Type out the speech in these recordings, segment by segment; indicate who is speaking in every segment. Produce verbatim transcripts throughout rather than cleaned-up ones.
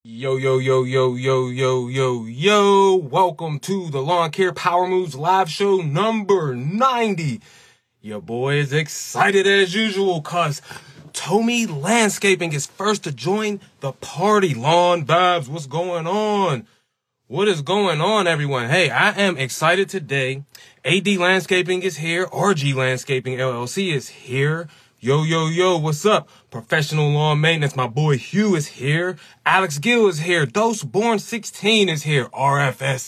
Speaker 1: Yo, yo, yo, yo, yo, yo, yo, yo. Welcome to the Lawn Care Power Moves live show number ninety. Your boy is excited as usual because Tommy Landscaping is first to join the party. Lawn Vibes, what's going on? What is going on, everyone? Hey, I am excited today. A D Landscaping is here. R G Landscaping L L C is here. Yo, yo, yo, what's up? Professional Lawn Maintenance, my boy Hugh is here. Alex Gill is here. Dose Born sixteen is here. R F S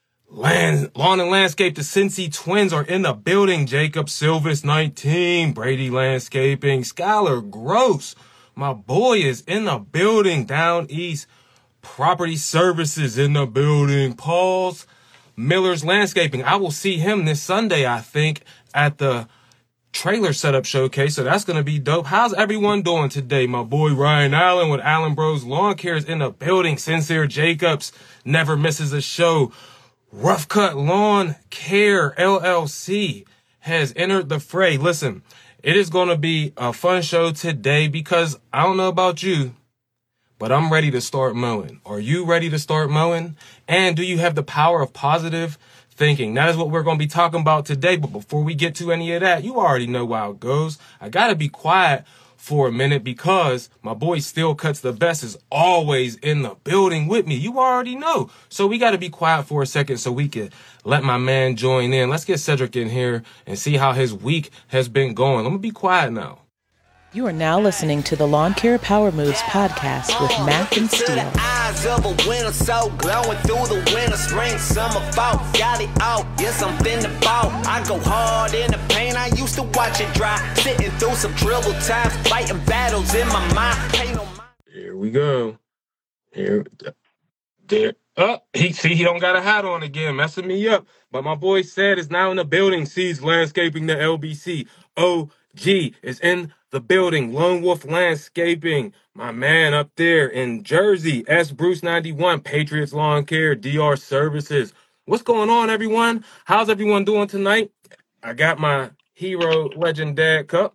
Speaker 1: Land, Lawn and Landscape, the Cincy Twins are in the building. Jacob Silvis nineteen, Brady Landscaping, Skylar Gross, my boy is in the building. Down East Property Services in the building. Paul's Miller's Landscaping. I will see him this Sunday, I think, at the trailer setup showcase, so that's gonna be dope. How's everyone doing today? My boy Ryan Allen with Allen Bros Lawn Care is in the building. Sincere Jacobs never misses a show. Rough Cut Lawn Care L L C has entered the fray. Listen, it is gonna be a fun show today because I don't know about you, but I'm ready to start mowing. Are you ready to start mowing? And do you have the power of positive thinking? That is what we're going to be talking about today. But before we get to any of that, you already know how it goes. I got to be quiet for a minute because my boy Still Cuts the Best is always in the building with me. You already know. So we got to be quiet for a second so we can let my man join in. Let's get Cedric in here and see how his week has been going. I'm going to be quiet now.
Speaker 2: You are now listening to the Lawn Care Power Moves podcast with Mac and Steele.
Speaker 3: Eyes of a winter, so glowing through the winter, spring, summer, fall, got it out. Yes, I'm finna ball. I go hard in the pain. I used to watch it dry, sitting through some dribble times, fighting battles in my mind. Pain on my-
Speaker 1: Here we go. Here, there. Oh, he see he don't got a hat on again, messing me up. But my boy Said is now in the building. Sees Landscaping, the L B C. O G is in the building. Lone Wolf Landscaping, my man up there in Jersey. S Bruce ninety-one, Patriots Lawn Care, D R Services. What's going on, everyone? How's everyone doing tonight? I got my Hero Legend Dad cup.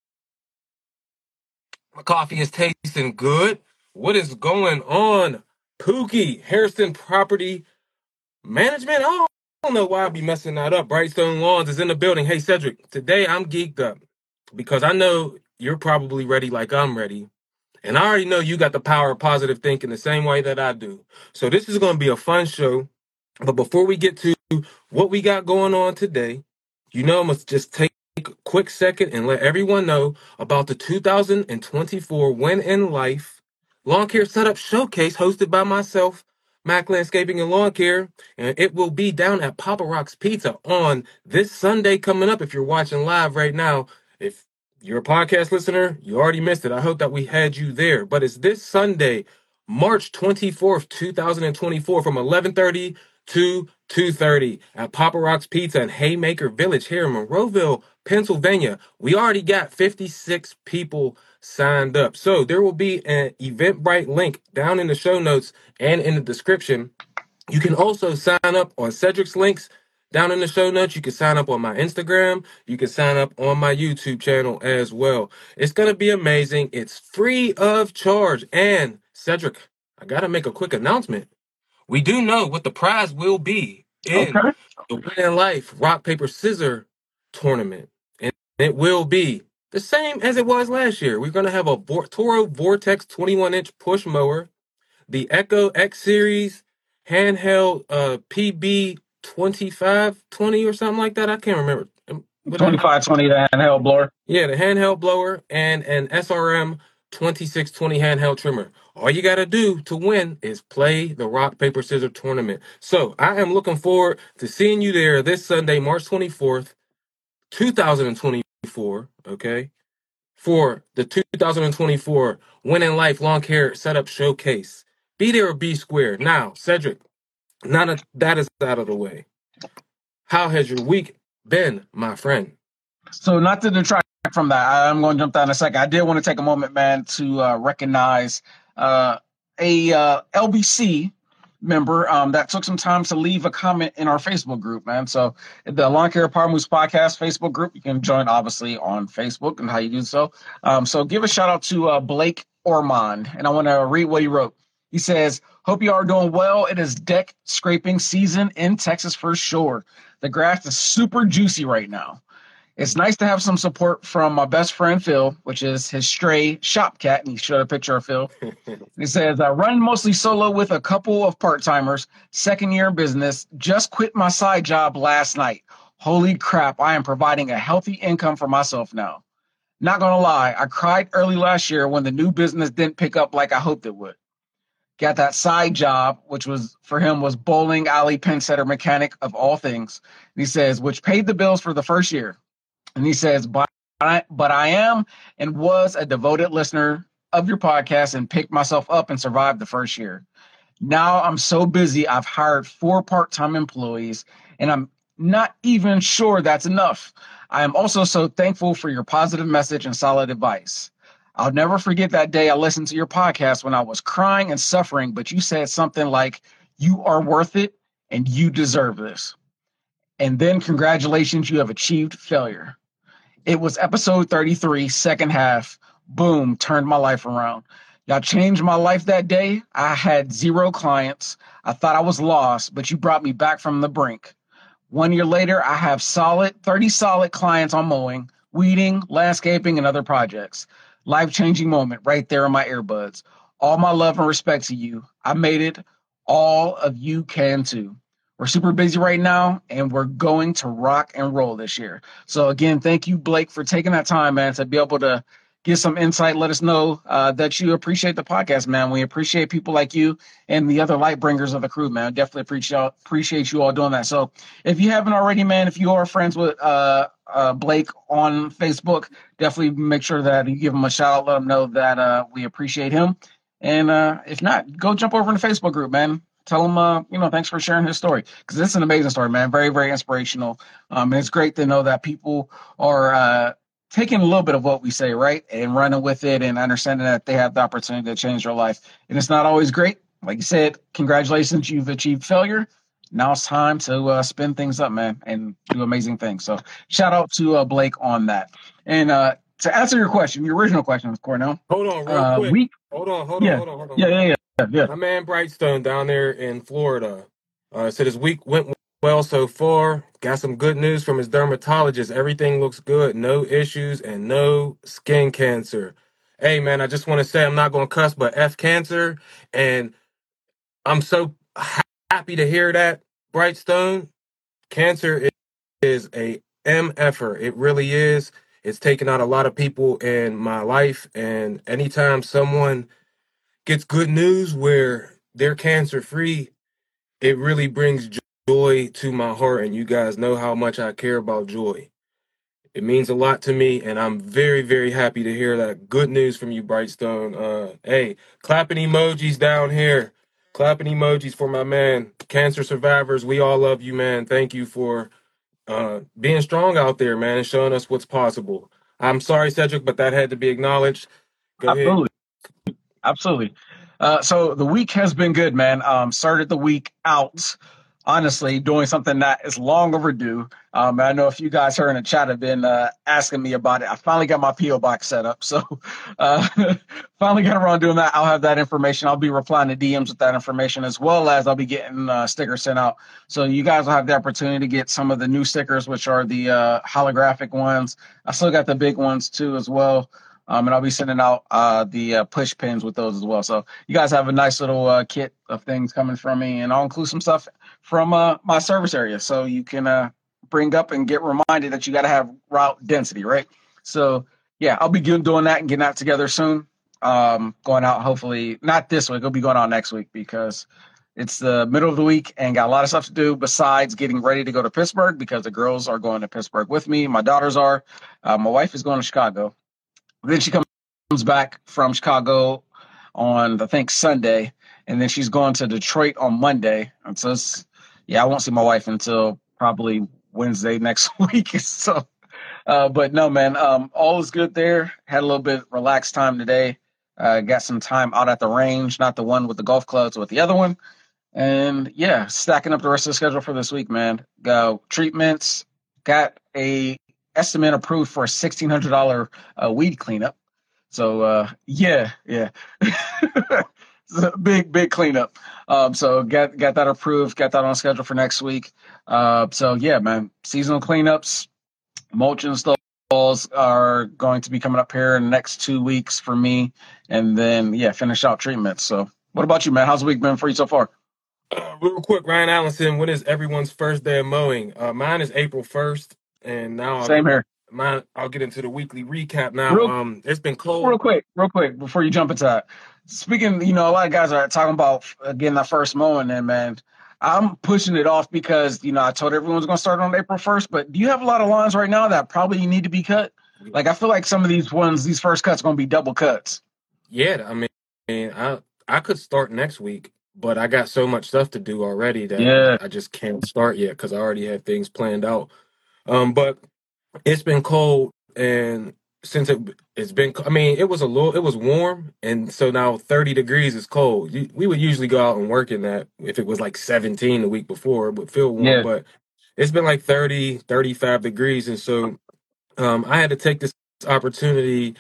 Speaker 1: My coffee is tasting good. What is going on? Pookie, Harrison Property Management? I don't know why I'd be messing that up. Brightstone Lawns is in the building. Hey, Cedric, today I'm geeked up because I know you're probably ready like I'm ready. And I already know you got the power of positive thinking the same way that I do. So this is going to be a fun show. But before we get to what we got going on today, you know, I must just take a quick second and let everyone know about the two thousand twenty-four Win in Life Lawn Care Setup Showcase hosted by myself, Mac Landscaping and Lawn Care, and it will be down at Papa Rock's Pizza on this Sunday coming up. If you're watching live right now, if you're a podcast listener, you already missed it. I hope that we had you there. But it's this Sunday, March twenty-fourth, two thousand twenty-four, from eleven thirty to two thirty at Papa Rock's Pizza in Haymaker Village here in Monroeville, Pennsylvania. We already got fifty-six people signed up. So there will be an Eventbrite link down in the show notes and in the description. You can also sign up on Cedric's links down in the show notes. You can sign up on my Instagram. You can sign up on my YouTube channel as well. It's going to be amazing. It's free of charge. And Cedric, I got to make a quick announcement. We do know what the prize will be in
Speaker 4: Okay.
Speaker 1: the Win in Life Rock, Paper, Scissor tournament. And it will be the same as it was last year. We're going to have a Vor- Toro Vortex twenty-one inch push mower, the Echo X Series handheld uh, P B twenty-five twenty or something like that. I can't remember.
Speaker 4: twenty-five twenty, the handheld blower.
Speaker 1: Yeah, the handheld blower and an S R M twenty-six twenty handheld trimmer. All you got to do to win is play the Rock, Paper, Scissor tournament. So I am looking forward to seeing you there this Sunday, March twenty-fourth, two thousand twenty-four, okay, for the two thousand twenty-four Win in Life Lawn Care Setup Showcase. Be there or be square. Now, Cedric, now that that is out of the way, how has your week been, my friend?
Speaker 4: So not to detract from that, I'm going to jump down in a second. I did want to take a moment, man, to uh, recognize uh, a uh, L B C member um, that took some time to leave a comment in our Facebook group, man. So the Lawn Care Power Moves podcast Facebook group, you can join obviously on Facebook and how you do so. Um, so give a shout out to uh, Blake Ormond, and I want to read what he wrote. He says, hope you are doing well. It is deck scraping season in Texas for sure. The grass is super juicy right now. It's nice to have some support from my best friend, Phil, which is his stray shop cat. And he showed a picture of Phil. He says, I run mostly solo with a couple of part-timers, second year in business, just quit my side job last night. Holy crap, I am providing a healthy income for myself now. Not going to lie, I cried early last year when the new business didn't pick up like I hoped it would. Got that side job, which was for him was bowling alley pin setter mechanic of all things. And he says, which paid the bills for the first year. And he says, but I, but I am and was a devoted listener of your podcast and picked myself up and survived the first year. Now I'm so busy, I've hired four part-time employees, and I'm not even sure that's enough. I am also so thankful for your positive message and solid advice. I'll never forget that day I listened to your podcast when I was crying and suffering, but you said something like, you are worth it and you deserve this. And then congratulations, you have achieved failure. It was episode thirty-three, second half. Boom, turned my life around. Y'all changed my life that day. I had zero clients. I thought I was lost, but you brought me back from the brink. One year later, I have solid, thirty solid clients on mowing, weeding, landscaping, and other projects. Life-changing moment right there in my earbuds. All my love and respect to you. I made it. All of you can too. We're super busy right now, and we're going to rock and roll this year. So again, thank you, Blake, for taking that time, man, to be able to get some insight. Let us know uh, that you appreciate the podcast, man. We appreciate people like you and the other light bringers of the crew, man. Definitely appreciate appreciate you all doing that. So if you haven't already, man, if you are friends with uh, uh, Blake on Facebook, definitely make sure that you give him a shout out. Let him know that uh, we appreciate him. And uh, if not, go jump over in the Facebook group, man. Tell him, uh, you know, thanks for sharing his story, because it's an amazing story, man. Very, very inspirational. Um, and it's great to know that people are uh, taking a little bit of what we say, right, and running with it and understanding that they have the opportunity to change their life. And it's not always great. Like you said, congratulations, you've achieved failure. Now it's time to uh, spin things up, man, and do amazing things. So shout out to uh, Blake on that. And uh, to answer your question, your original question, Cornell.
Speaker 1: Hold on, real
Speaker 4: uh,
Speaker 1: quick.
Speaker 4: We,
Speaker 1: hold on, hold
Speaker 4: yeah,
Speaker 1: on, hold on, hold on.
Speaker 4: Yeah, yeah, yeah. Yeah.
Speaker 1: My man Brightstone down there in Florida uh, said his week went well so far. Got some good news from his dermatologist. Everything looks good. No issues and no skin cancer. Hey, man, I just want to say I'm not going to cuss, but F cancer. And I'm so ha- happy to hear that, Brightstone. Cancer is, is a M F-er. It really is. It's taken out a lot of people in my life. And anytime someone gets good news where they're cancer free, it really brings joy to my heart. And you guys know how much I care about joy. It means a lot to me, and I'm very, very happy to hear that good news from you, Brightstone. Uh, hey, clapping emojis down here. Clapping emojis for my man. Cancer survivors, we all love you, man. Thank you for uh, being strong out there, man, and showing us what's possible. I'm sorry, Cedric, but that had to be acknowledged. Go
Speaker 4: Absolutely.
Speaker 1: ahead.
Speaker 4: Absolutely. Uh, so the week has been good, man. Um, started the week out, honestly, doing something that is long overdue. Um, I know a few guys here in the chat have been uh, asking me about it. I finally got my P O box set up. So uh, finally got around doing that. I'll have that information. I'll be replying to D Ms with that information, as well as I'll be getting uh, stickers sent out. So you guys will have the opportunity to get some of the new stickers, which are the uh, holographic ones. I still got the big ones, too, as well. Um, and I'll be sending out uh, the uh, push pins with those as well. So you guys have a nice little uh, kit of things coming from me, and I'll include some stuff from uh, my service area, so you can uh, bring up and get reminded that you got to have route density, right? So yeah, I'll be doing that and getting that together soon. Um, going out hopefully not this week. It'll be going out next week because it's the middle of the week and got a lot of stuff to do besides getting ready to go to Pittsburgh, because the girls are going to Pittsburgh with me. My daughters are. Uh, my wife is going to Chicago. Then she comes back from Chicago on, I think, Sunday, and then she's going to Detroit on Monday. And so, it's, yeah, I won't see my wife until probably Wednesday next week. So, uh, but no, man, um, all is good there. Had a little bit relaxed time today. Uh, got some time out at the range, not the one with the golf clubs, with the other one. And yeah, stacking up the rest of the schedule for this week, man. Go treatments. Got a estimate approved for a sixteen hundred dollars uh, weed cleanup. So, uh, yeah, yeah. It's a big, big cleanup. Um, so got got that approved, got that on schedule for next week. Uh, so yeah, man, seasonal cleanups, mulch installs are going to be coming up here in the next two weeks for me, and then yeah, finish out treatments. So, what about you, man? How's the week been for you so far?
Speaker 1: Uh, real quick, Ryan Allenson, when is everyone's first day of mowing? Uh, mine is April first, and now I'll
Speaker 4: Same
Speaker 1: get
Speaker 4: here.
Speaker 1: mine. I'll get into the weekly recap now.
Speaker 4: Real
Speaker 1: Um, it's been cold.
Speaker 4: real quick, real quick before you jump into that. Speaking, you know, a lot of guys are talking about uh, getting that first mowing in, man. I'm pushing it off because, you know, I told everyone's going to start on April first, but do you have a lot of lawns right now that probably need to be cut? Like, I feel like some of these ones, these first cuts are going to be double cuts.
Speaker 1: Yeah, I mean, I I could start next week, but I got so much stuff to do already that
Speaker 4: Yeah.
Speaker 1: I just can't start yet because I already have things planned out. Um, but it's been cold, and since it it's been, I mean, it was a little, it was warm, and so now thirty degrees is cold. You, we would usually go out and work in that if it was like seventeen the week before, it would feel warm,
Speaker 4: Yeah.
Speaker 1: but it's been like thirty, thirty-five degrees, and so um, I had to take this opportunity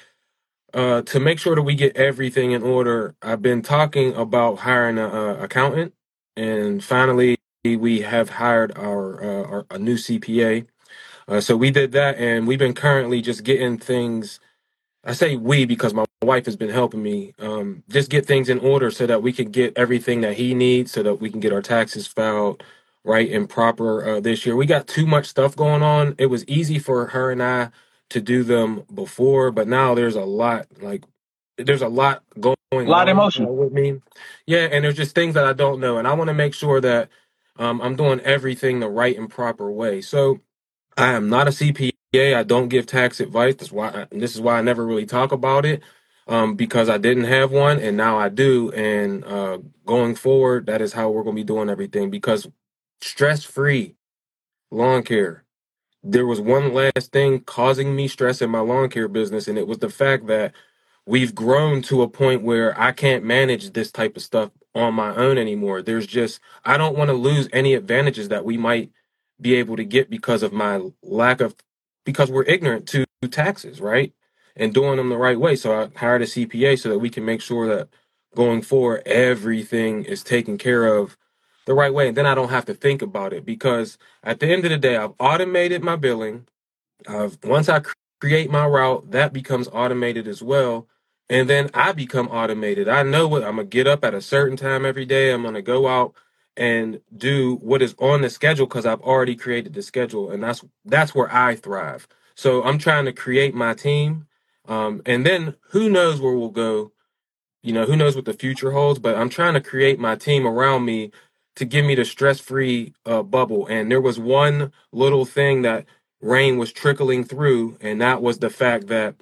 Speaker 1: uh, to make sure that we get everything in order. I've been talking about hiring a, a accountant, and finally we have hired our, uh, our a new C P A. Uh, so we did that, and we've been currently just getting things. I say we because my wife has been helping me um, just get things in order so that we can get everything that he needs, so that we can get our taxes filed right and proper uh, this year. We got too much stuff going on. It was easy for her and I to do them before, but now there's a lot like there's a lot going
Speaker 4: A lot of
Speaker 1: on uh,
Speaker 4: emotion.
Speaker 1: with me. Yeah, and there's just things that I don't know, and I want to make sure that um, I'm doing everything the right and proper way. So I am not a C P A. I don't give tax advice. That's why, and this is why I never really talk about it, um, because I didn't have one, and now I do. And uh, going forward, that is how we're going to be doing everything. Because stress-free lawn care. There was one last thing causing me stress in my lawn care business, and it was the fact that we've grown to a point where I can't manage this type of stuff on my own anymore. There's just, I don't want to lose any advantages that we might be able to get because of my lack of, because we're ignorant to taxes, right? And doing them the right way. So I hired a C P A so that we can make sure that going forward, everything is taken care of the right way. And then I don't have to think about it because at the end of the day, I've automated my billing. Uh, once I cr- create my route, that becomes automated as well. And then I become automated. I know what I'm going to get up at a certain time every day. I'm going to go out and do what is on the schedule because I've already created the schedule. And that's that's where I thrive. So I'm trying to create my team. Um, and then who knows where we'll go, you know, who knows what the future holds, but I'm trying to create my team around me to give me the stress-free uh, bubble. And there was one little thing that rain was trickling through, and that was the fact that,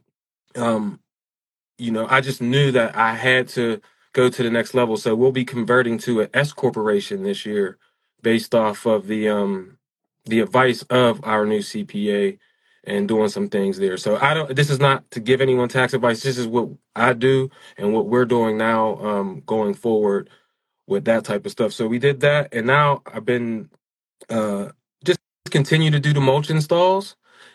Speaker 1: um, you know, I just knew that I had to go to the next level. So we'll be converting to an S corporation this year, based off of the um, the advice of our new C P A and doing some things there. So I don't. This is not to give anyone tax advice. This is what I do and what we're doing now, um, going forward with that type of stuff. So we did that, and now I've been uh, just continue to do the mulch installs,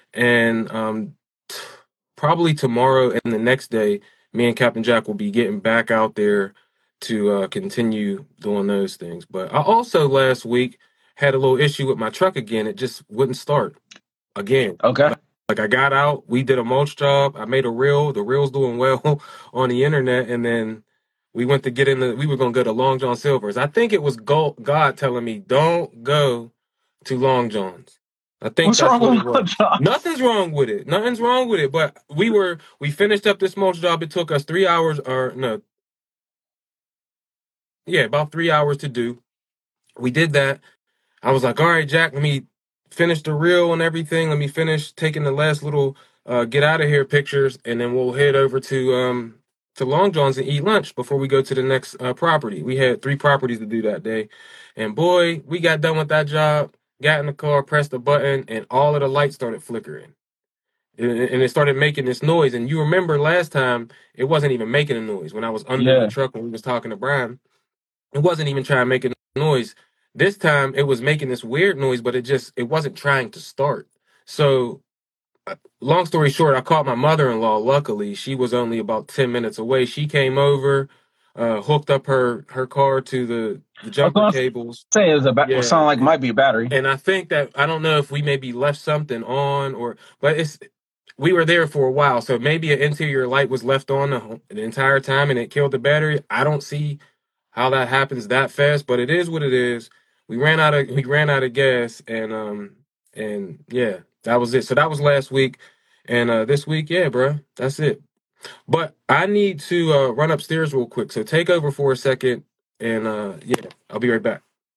Speaker 1: and um, t- probably tomorrow and the next day, me and Captain Jack will be getting back out there to uh, continue doing those things. But I also last week had a little issue with my truck again. It just wouldn't start again.
Speaker 4: Okay.
Speaker 1: Like, like I got out, we did a mulch job. I made a reel. The reel's doing well on the internet, and then we went to get in the. We were gonna go to Long John Silver's. I think it was Go- God telling me, "Don't go to Long John's." I think
Speaker 4: What's
Speaker 1: that's
Speaker 4: wrong
Speaker 1: what
Speaker 4: with
Speaker 1: it was.
Speaker 4: Long John?
Speaker 1: Nothing's wrong with it. Nothing's wrong with it. But we were we finished up this mulch job. It took us three hours, or no, yeah, about three hours to do. We did that. I was like, all right, Jack, let me finish the reel and everything. Let me finish taking the last little uh, get out of here pictures, and then we'll head over to um to Long John's and eat lunch before we go to the next uh, property. We had three properties to do that day, and boy, we got done with that job. Got in the car, pressed the button, and all of the lights started flickering. And and it started making this noise. And you remember last time it wasn't even making a noise when I was under the
Speaker 4: Yeah.
Speaker 1: truck when we was talking to Brian. It wasn't even trying to make a noise. This time it was making this weird noise, but it just it wasn't trying to start. So uh, long story short, I called my mother-in-law. Luckily, she was only about ten minutes away. She came over. uh, hooked up her her car to the the
Speaker 4: I was
Speaker 1: jumper
Speaker 4: gonna
Speaker 1: cables.
Speaker 4: say it was a ba- it
Speaker 1: Yeah,
Speaker 4: sounded like it
Speaker 1: and,
Speaker 4: might be a battery.
Speaker 1: and I think that I don't know if we maybe left something on or, but it's we were there for a while, so maybe an interior light was left on the, whole- the entire time and it killed the battery. I don't see how that happens that fast, but it is what it is. We ran out of we ran out of gas, and um and yeah, that was it. So that was last week, and uh this week, yeah, bro, that's it. But I need to uh run upstairs real quick, so take over for a second, and uh yeah, I'll be right back.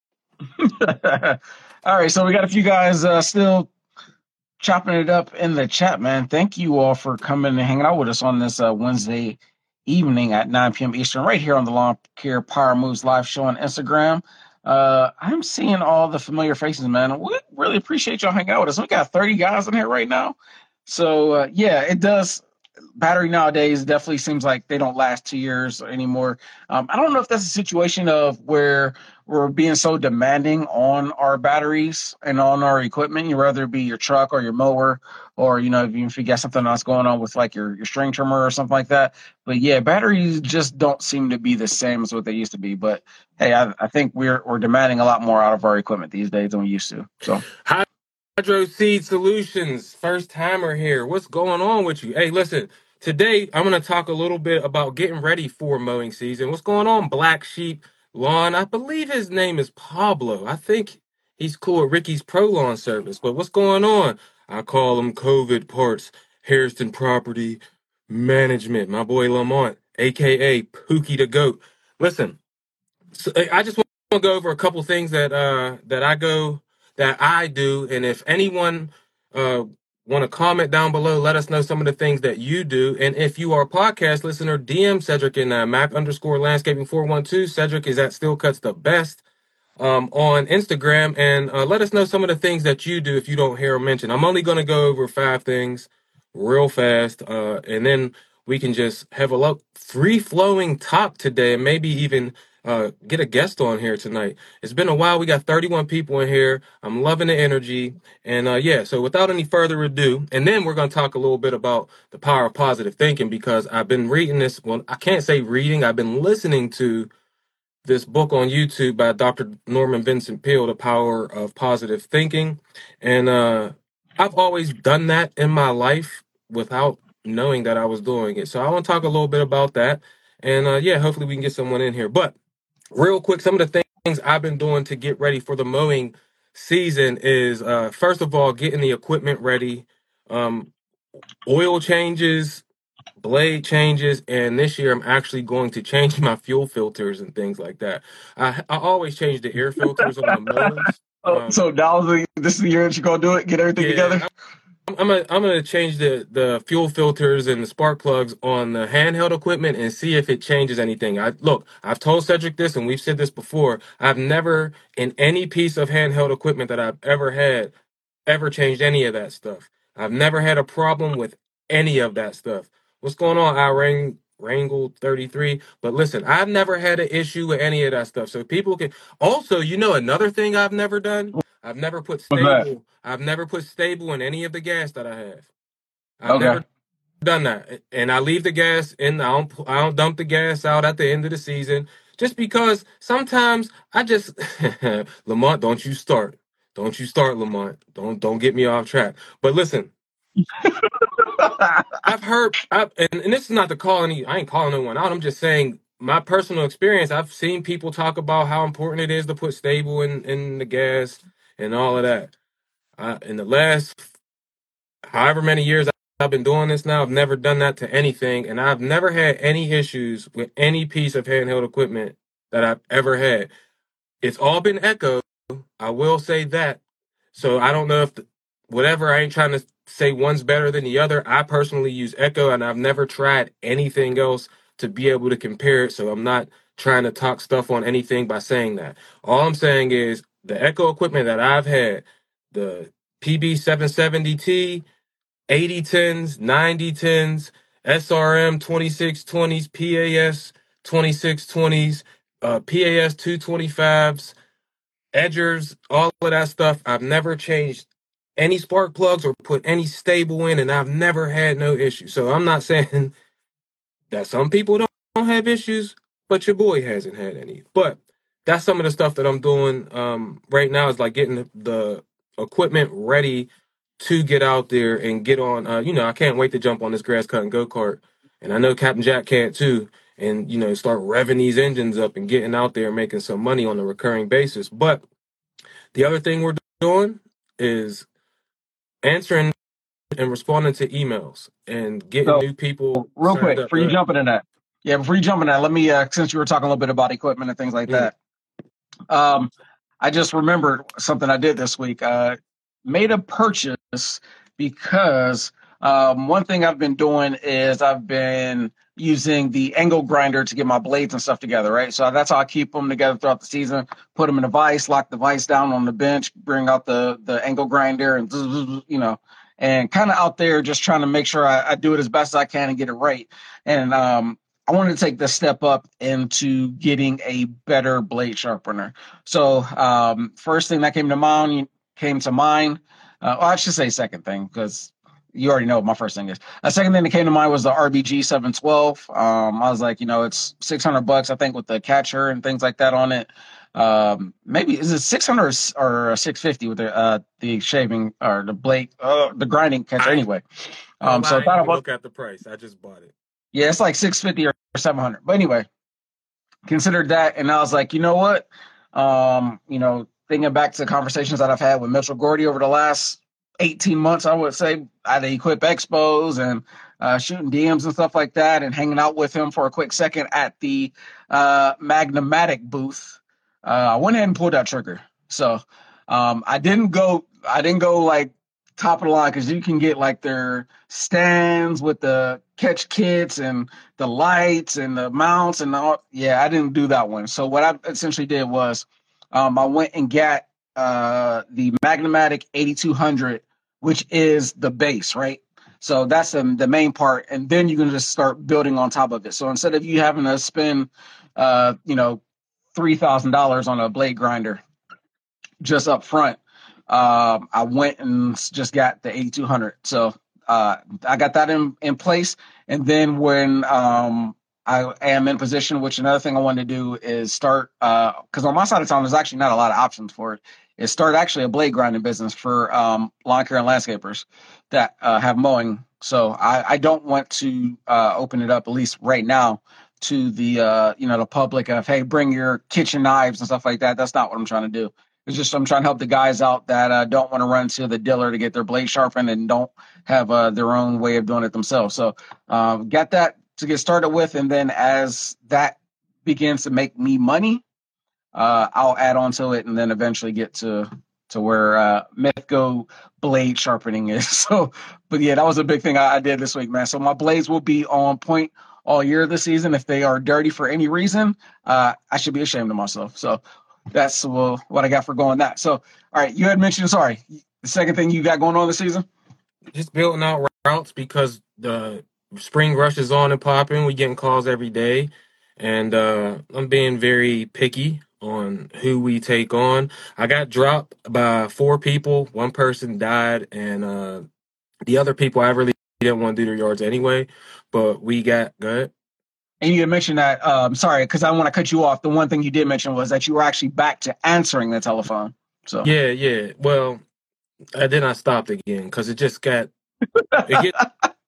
Speaker 4: All right, so we got a few guys uh, still chopping it up in the chat, man. Thank you all for coming and hanging out with us on this uh, Wednesday evening at nine p.m. Eastern, right here on the Lawn Care Power Moves live show on Instagram. Uh, I'm seeing all the familiar faces, man. We really appreciate y'all hanging out with us. We got thirty guys in here right now. So, uh, yeah, it does. Battery nowadays definitely seems like they don't last two years anymore. Um, I don't know if that's a situation of where we're being so demanding on our batteries and on our equipment. You rather it be your truck or your mower, or you know, if you, if you got something else going on with like your, your string trimmer or something like that. But yeah, batteries just don't seem to be the same as what they used to be. But hey, I, I think we're we're demanding a lot more out of our equipment these days than we used to. So
Speaker 1: Hydro Seed Solutions, first timer here. What's going on with you? Hey, listen, today I'm going to talk a little bit about getting ready for mowing season. What's going on, Black Sheep Lawn? I believe his name is Pablo. I think he's cool at Ricky's Pro Lawn Service. But what's going on? I call him COVID Parts, Harrison Property Management. My boy Lamont, a k a. Pookie the Goat. Listen, so I just want to go over a couple things that uh that I go that I do, and if anyone uh want to comment down below, let us know some of the things that you do. And if you are a podcast listener, D M Cedric and uh, Mac underscore landscaping four one two. Cedric is at Still Cuts the Best um on Instagram, and uh, let us know some of the things that you do if you don't hear or mention. I'm only going to go over five things real fast, uh and then we can just have a lo- free flowing talk today, and maybe even uh get a guest on here tonight. It's been a while. We got thirty-one people in here. I'm loving the energy, and uh yeah, so without any further ado, and then we're going to talk a little bit about the power of positive thinking, because I've been reading this, well, I can't say reading, I've been listening to this book on YouTube by Doctor Norman Vincent Peale, The Power of Positive Thinking. And uh, I've always done that in my life without knowing that I was doing it. So I want to talk a little bit about that. And uh, yeah, hopefully we can get someone in here. But real quick, some of the things I've been doing to get ready for the mowing season is, uh, first of all, getting the equipment ready, um, oil changes, blade changes, and this year I'm actually going to change my fuel filters and things like that. I, I always change the air filters on the mowers.
Speaker 4: oh,
Speaker 1: Um,
Speaker 4: so now the, this is the year that you're gonna do it, get everything together.
Speaker 1: yeah, I'm, I'm gonna I'm gonna change the the fuel filters and the spark plugs on the handheld equipment and see if it changes anything. I look, I've told Cedric this, and we've said this before. I've never, in any piece of handheld equipment that I've ever had, ever changed any of that stuff. I've never had a problem with any of that stuff. What's going on, I Rang Wrangle thirty-three? But listen, I've never had an issue with any of that stuff. So people can also, you know, another thing I've never done, I've never put
Speaker 4: What's that?
Speaker 1: stable, I've never put stable in any of the gas that I have. I've
Speaker 4: Okay.
Speaker 1: never done that. And I leave the gas in, I don't I don't dump the gas out at the end of the season. Just because sometimes I just Lamont, don't you start. Don't you start, Lamont. Don't don't get me off track. But listen, I've heard, I've, and, and this is not to call any, I ain't calling no one out. I'm just saying my personal experience. I've seen people talk about how important it is to put stable in, in the gas and all of that. I, in the last however many years I've been doing this now, I've never done that to anything. And I've never had any issues with any piece of handheld equipment that I've ever had. It's all been Echo. I will say that. So I don't know if the, whatever, I ain't trying to say one's better than the other. I personally use Echo, and I've never tried anything else to be able to compare it. So I'm not trying to talk stuff on anything by saying that. All I'm saying is the Echo equipment that I've had, the P B seven seventy T, eighty tens, ninety tens, S R M twenty-six twenties, P A S twenty-six twenties, uh, P A S two twenty-fives, edgers, all of that stuff. I've never changed any spark plugs or put any stable in, and I've never had no issue. So I'm not saying that some people don't, don't have issues, but your boy hasn't had any. But that's some of the stuff that I'm doing um, right now is like getting the, the equipment ready to get out there and get on. Uh, you know, I can't wait to jump on this grass cutting go kart, and I know Captain Jack can't too. And you know, start revving these engines up and getting out there and making some money on a recurring basis. But the other thing we're doing is answering and responding to emails and getting
Speaker 4: So
Speaker 1: new people
Speaker 4: real
Speaker 1: signed
Speaker 4: quick,
Speaker 1: up.
Speaker 4: before you
Speaker 1: Right?
Speaker 4: jump into that, yeah, before you jump into that, let me uh, since you were talking a little bit about equipment and things like
Speaker 1: Mm.
Speaker 4: that, um, I just remembered something I did this week. Uh, made a purchase because um, one thing I've been doing is I've been using the angle grinder to get my blades and stuff together, right? So that's how I keep them together throughout the season. Put them in a vise, lock the vise down on the bench, bring out the the angle grinder, and you know, and kind of out there just trying to make sure I, I do it as best as I can and get it right. And um, I wanted to take this step up into getting a better blade sharpener. So um, first thing that came to mind came to mind. Uh, well, I should say second thing because you already know what my first thing is. A second thing that came to mind was the R B G seven twelve. Um, I was like, you know, it's six hundred bucks, I think, with the catcher and things like that on it. Um, maybe is it six hundred or six fifty with the uh, the shaving or the blade, uh, the grinding catcher
Speaker 1: I-
Speaker 4: anyway.
Speaker 1: Um,
Speaker 4: Um, so
Speaker 1: I
Speaker 4: I
Speaker 1: didn't
Speaker 4: thought
Speaker 1: even
Speaker 4: about
Speaker 1: look at the price. I just bought it.
Speaker 4: yeah, it's like six fifty or seven hundred. But anyway, considered that, and I was like, you know what? Um, you know, thinking back to the conversations that I've had with Mitchell Gordy over the last eighteen months, I would say, at the Equip Expos and uh, shooting D Ms and stuff like that, and hanging out with him for a quick second at the uh, Magnamatic booth. Uh, I went ahead and pulled that trigger. So um, I didn't go. I didn't go like top of the line because you can get like their stands with the catch kits and the lights and the mounts and all. Yeah, I didn't do that one. So what I essentially did was um, I went and got uh, the Magnamatic eighty-two hundred, which is the base, right? So that's the, the main part. And then you can just start building on top of it. So instead of you having to spend, uh, you know, three thousand dollars on a blade grinder just up front, um, I went and just got the eighty-two hundred. So uh, I got that in, in place. And then when um, I am in position, which another thing I wanted to do is start, because uh, on my side of town, there's actually not a lot of options for it, is start actually a blade grinding business for um, lawn care and landscapers that uh, have mowing. So I, I don't want to uh, open it up, at least right now, to the uh, you know the public of, hey, bring your kitchen knives and stuff like that. That's not what I'm trying to do. It's just I'm trying to help the guys out that uh, don't want to run to the dealer to get their blade sharpened and don't have uh, their own way of doing it themselves. So um, got that to get started with, and then as that begins to make me money, uh, I'll add on to it, and then eventually get to to where uh, Mythgo blade sharpening is. So, but yeah, that was a big thing I, I did this week, man. So my blades will be on point all year this season. If they are dirty for any reason, uh, I should be ashamed of myself. So that's well, what I got for going that. So, all right, you had mentioned, sorry, the second thing you got going on this season?
Speaker 1: Just building out routes because the spring rush is on and popping. We getting calls every day, and uh, I'm being very picky on who we take on. I got dropped by four people. One person died, and uh, the other people I really didn't want to do their yards anyway. But we got good.
Speaker 4: And you had mentioned that, um, sorry, because I want to cut you off. The one thing you did mention was that you were actually back to answering the telephone. So
Speaker 1: Yeah, yeah. Well, and then I stopped again because it just got it get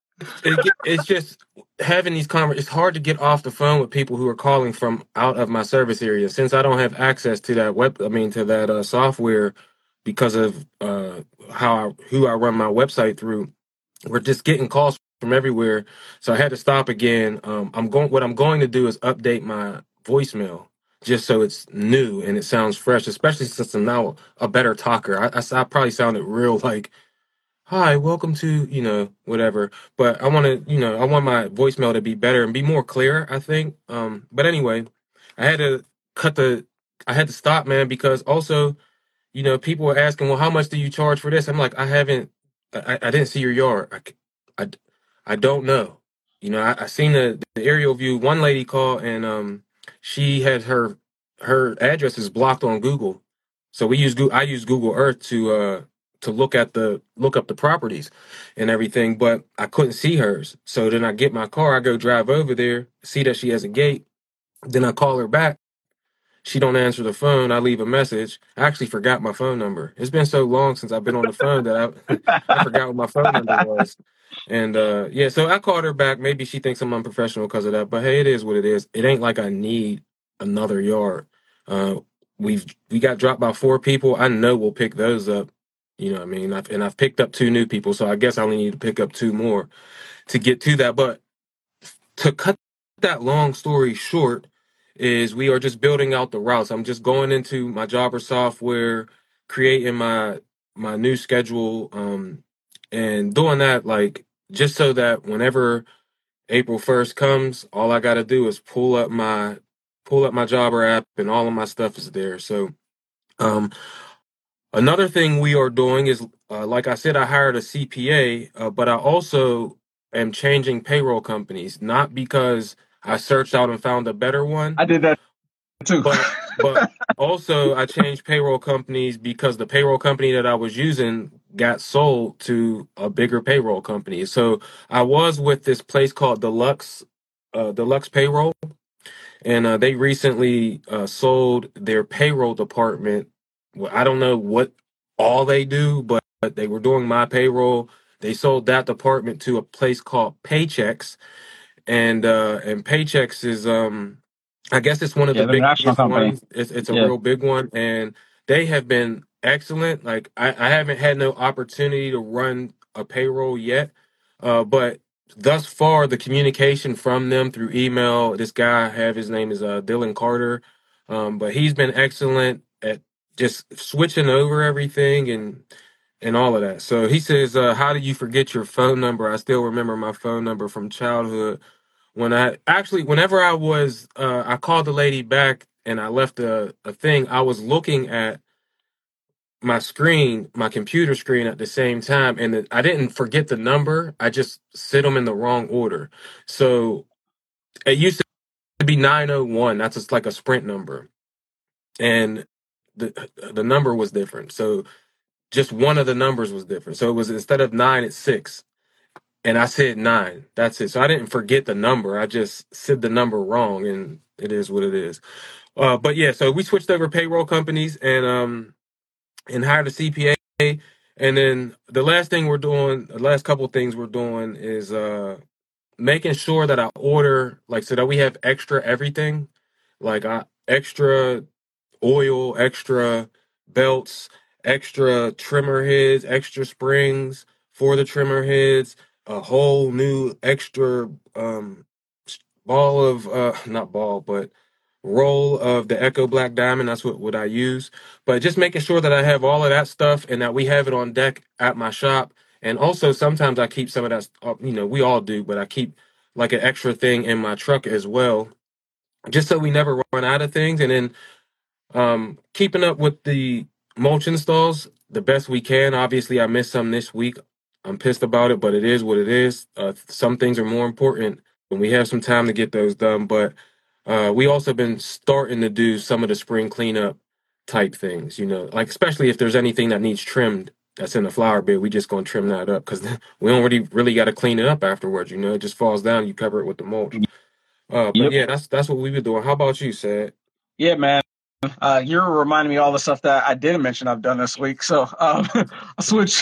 Speaker 1: it get, it's just having these conver- it's hard to get off the phone with people who are calling from out of my service area since I don't have access to that web I mean to that uh, software because of uh, how I, who I run my website through. We're just getting calls from everywhere, so I had to stop again. Um, I'm going. What I'm going to do is update my voicemail just so it's new and it sounds fresh, especially since I'm now a better talker. I, I, I probably sounded real like, hi, welcome to, you know, whatever. But I want to, you know, I want my voicemail to be better and be more clear, I think. Um, but anyway, I had to cut the, I had to stop, man, because also, you know, people were asking, well, how much do you charge for this? I'm like, I haven't, I, I didn't see your yard. I, I, I don't know. You know, I, I seen the, the aerial view. One lady called and um, she had her, her address is blocked on Google. So we use, Goo- I use Google Earth to, uh, to look at the look up the properties and everything, but I couldn't see hers. So then I get my car, I go drive over there, see that she has a gate, Then I call her back. She don't answer the phone. I leave a message. I actually forgot my phone number. It's been so long since I've been on the phone that I I forgot what my phone number was. And uh yeah, so I called her back. Maybe she thinks I'm unprofessional because of that. But hey, it is what it is. It ain't like I need another yard. Uh we've we got dropped by four people. I know we'll pick those up. You know what I mean? I've, and I've picked up two new people, so I guess I only need to pick up two more to get to that. But to cut that long story short, is we are just building out the routes. I'm just going into my Jobber software, creating my my new schedule, um, and doing that like just so that whenever April first comes, all I got to do is pull up my pull up my Jobber app, and all of my stuff is there. So, um, another thing we are doing is, uh, like I said, I hired a C P A, uh, but I also am changing payroll companies, not because I searched out and found a better one,
Speaker 4: I did that too.
Speaker 1: but but also I changed payroll companies because the payroll company that I was using got sold to a bigger payroll company. So I was with this place called Deluxe uh, Deluxe Payroll, and uh, they recently uh, sold their payroll department. Well, I don't know what all they do, but, but they were doing my payroll. They sold that department to a place called Paychex, and uh, and Paychex is um I guess it's one of
Speaker 4: Yeah,
Speaker 1: the
Speaker 4: they're a national
Speaker 1: biggest
Speaker 4: company.
Speaker 1: ones. It's it's a
Speaker 4: Yeah.
Speaker 1: real big one, and they have been excellent. Like I, I haven't had no opportunity to run a payroll yet, uh, but thus far the communication from them through email. This guy I have, his name is uh, Dylan Carter, um, but he's been excellent at just switching over everything and and all of that. So he says, uh, "How do you forget your phone number?" I still remember my phone number from childhood. When I actually, whenever I was, uh, I called the lady back and I left a, a thing. I was looking at my screen, my computer screen at the same time, and it, I didn't forget the number. I just set them in the wrong order. So it used to be nine oh one. That's just like a Sprint number, and the the number was different. So just one of the numbers was different. So it was, instead of nine, it's six. And I said nine. That's it. So I didn't forget the number. I just said the number wrong, and it is what it is. Uh, but yeah, so we switched over payroll companies and um and hired a C P A. And then the last thing we're doing, the last couple of things we're doing is uh making sure that I order, like, so that we have extra everything, like uh, extra oil, extra belts, extra trimmer heads, extra springs for the trimmer heads, a whole new extra um, ball of, uh, not ball, but roll of the Echo Black Diamond. That's what, what I use. But just making sure that I have all of that stuff and that we have it on deck at my shop. And also sometimes I keep some of that, uh, you know, we all do, but I keep like an extra thing in my truck as well, just so we never run out of things. And then um, keeping up with the mulch installs the best we can. Obviously, I missed some this week. I'm pissed about it, but it is what it is. Uh, some things are more important, and we have some time to get those done. But uh, we also been starting to do some of the spring cleanup type things, you know, like especially if there's anything that needs trimmed that's in the flower bed, we just gonna trim that up because we don't really really got to clean it up afterwards. You know, it just falls down. You cover it with the mulch. Uh, but
Speaker 4: Yep.
Speaker 1: yeah, that's that's what we've been doing. How about you, Sad?
Speaker 4: Yeah, man. Uh, you're reminding me all the stuff that I didn't mention I've done this week. So um, I switch.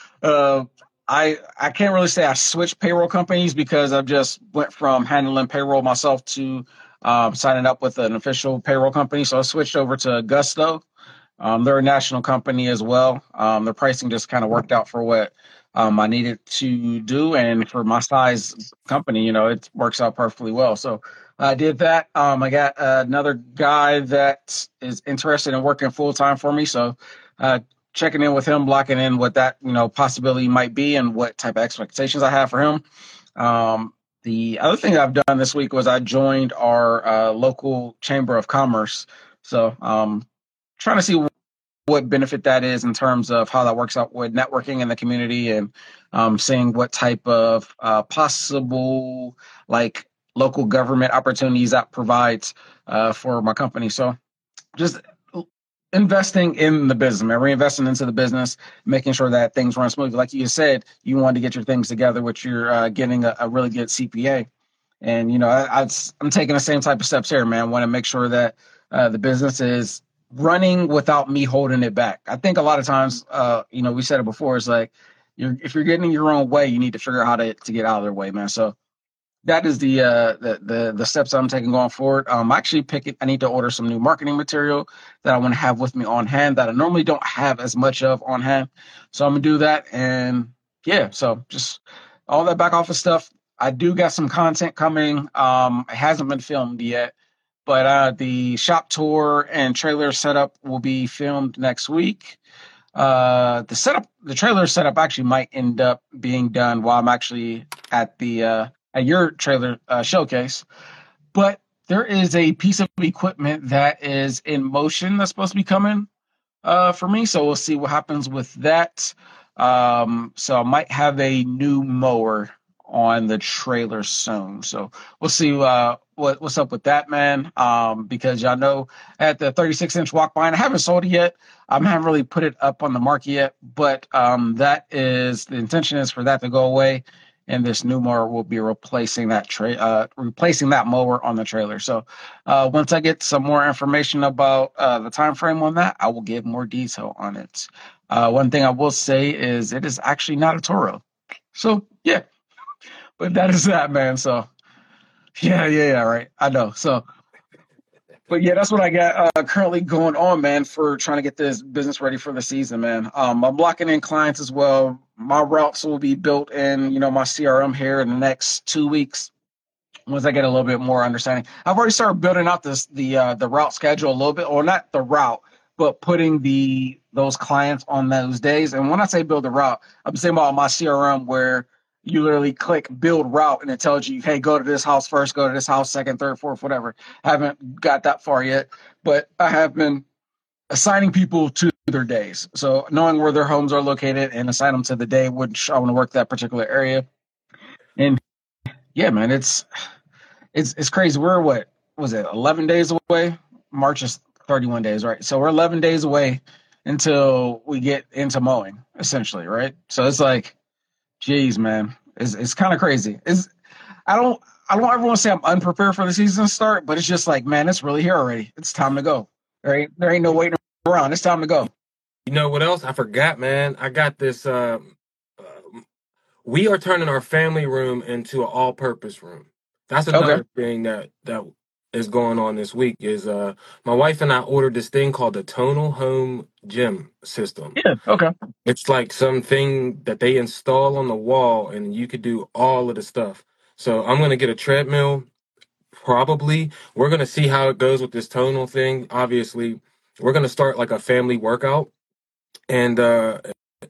Speaker 4: uh, I I can't really say I switched payroll companies because I've just went from handling payroll myself to um, signing up with an official payroll company. So I switched over to Gusto. Um, they're a national company as well. Um, their pricing just kind of worked out for what um, I needed to do, and for my size company, you know, it works out perfectly well. So I did that. Um, I got uh, another guy that is interested in working full time for me. So uh, checking in with him, locking in what that, you know, possibility might be and what type of expectations I have for him. Um, the other thing I've done this week was I joined our uh, local chamber of commerce. So um, trying to see what benefit that is in terms of how that works out with networking in the community, and um, seeing what type of uh, possible like local government opportunities that provides uh, for my company. So just investing in the business, man, reinvesting into the business, making sure that things run smoothly. Like you said, you wanted to get your things together, which you're uh, getting a, a really good C P A. And you know, I, I, I'm taking the same type of steps here, man. I want to make sure that uh, the business is running without me holding it back. I think a lot of times, uh, you know, we said it before. It's like you're if you're getting in your own way, you need to figure out how to to get out of their way, man. So that is the uh the the, the steps I'm taking going forward. Um, actually picking. I need to order some new marketing material that I want to have with me on hand that I normally don't have as much of on hand. So I'm gonna do that, and yeah, so just all that back office stuff. I do got some content coming. Um, it hasn't been filmed yet, but uh, the shop tour and trailer setup will be filmed next week. Uh, the setup, the trailer setup actually might end up being done while I'm actually at the uh, at your trailer uh, showcase. But there is a piece of equipment that is in motion that's supposed to be coming uh, for me. So we'll see what happens with that. Um, so I might have a new mower on the trailer soon. So we'll see uh, what what's up with that, man. Um, because y'all know at the thirty-six inch walk behind, I haven't sold it yet. I haven't really put it up on the market yet, but um, that is the intention is for that to go away, and this new mower will be replacing that tra- uh, replacing that mower on the trailer. So uh, once I get some more information about uh, the time frame on that, I will give more detail on it. Uh, one thing I will say is it is actually not a Toro. So yeah, but that is that, man. So yeah, yeah, yeah, right. I know. So, but yeah, that's what I got uh, currently going on, man, for trying to get this business ready for the season, man. Um, I'm blocking in clients as well. My routes will be built in, you know, my C R M here in the next two weeks. Once I get a little bit more understanding, I've already started building out this the uh, the route schedule a little bit, or not the route, but putting the those clients on those days. And when I say build a route, I'm saying about my C R M where you literally click build route and it tells you, hey, go to this house first, go to this house second, third, fourth, whatever. I haven't got that far yet, but I have been assigning people to their days. So knowing where their homes are located and assign them to the day which I want to work that particular area. And yeah, man, it's it's it's crazy. We're what was it, eleven days away? March is thirty-one days, right? So we're eleven days away until we get into mowing, essentially, right? So it's like, geez, man, it's it's kind of crazy. It's I don't I don't ever want to say I'm unprepared for the season to start, but it's just like, man, it's really here already. It's time to go. There ain't there ain't no waiting around. It's time to go.
Speaker 1: You know what else? I forgot, man. I got this. Uh, uh, we are turning our family room into an all-purpose room. That's another
Speaker 4: Okay.
Speaker 1: thing that that is going on this week. Is uh, my wife and I ordered this thing called the Tonal Home Gym System.
Speaker 4: Yeah. Okay.
Speaker 1: It's like something that they install on the wall, and you could do all of the stuff. So I'm gonna get a treadmill. Probably. We're gonna see how it goes with this tonal thing. Obviously, we're gonna start like a family workout. And uh,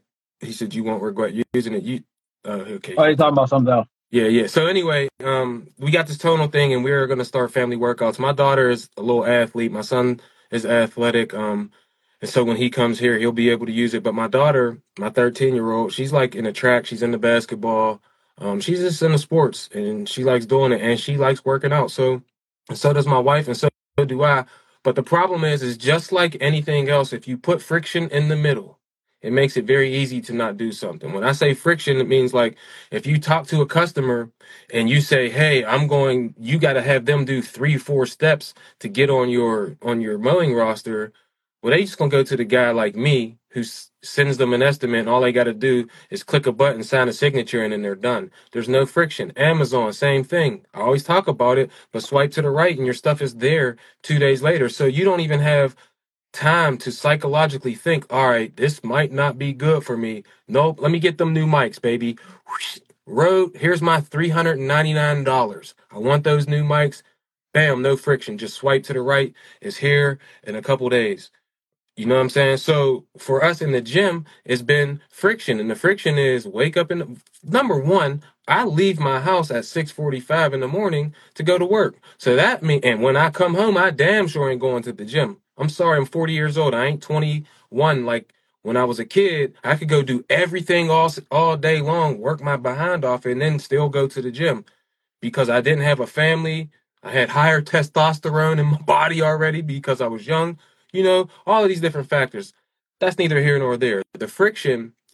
Speaker 1: he said you won't regret using it. You uh, okay?
Speaker 4: Oh, you're talking about something else.
Speaker 1: Yeah, yeah. So anyway, um, we got this tonal thing, and we're gonna start family workouts. My daughter is a little athlete. My son is athletic. Um, and so when he comes here, he'll be able to use it. But my daughter, my thirteen year old, she's like in the track. She's in the basketball. Um, she's just in the sports, and she likes doing it, and she likes working out. So, and so does my wife, and so do I. But the problem is, is just like anything else, if you put friction in the middle, it makes it very easy to not do something. When I say friction, it means like if you talk to a customer and you say, "Hey, I'm going," you got to have them do three, four steps to get on your on your mowing roster. Well, they just gonna go to the guy like me who s- sends them an estimate, and all they got to do is click a button, sign a signature, and then they're done. There's no friction. Amazon, same thing. I always talk about it, but swipe to the right, and your stuff is there two days later. So you don't even have time to psychologically think, all right, this might not be good for me. Nope, let me get them new mics, baby. Whoosh, Road, here's my three hundred ninety-nine dollars. I want those new mics. Bam, no friction. Just swipe to the right. It's here in a couple days. You know what I'm saying? So for us in the gym, it's been friction. And the friction is wake up in the, number one, I leave my house at six forty-five in the morning to go to work. So that mean, and when I come home, I damn sure ain't going to the gym. I'm sorry, I'm forty years old. I ain't twenty-one like when I was a kid. I could go do everything all, all day long, work my behind off, and then still go to the gym because I didn't have a family. I had higher testosterone in my body already because I was young. You know, all of these different factors. That's neither here nor there. The friction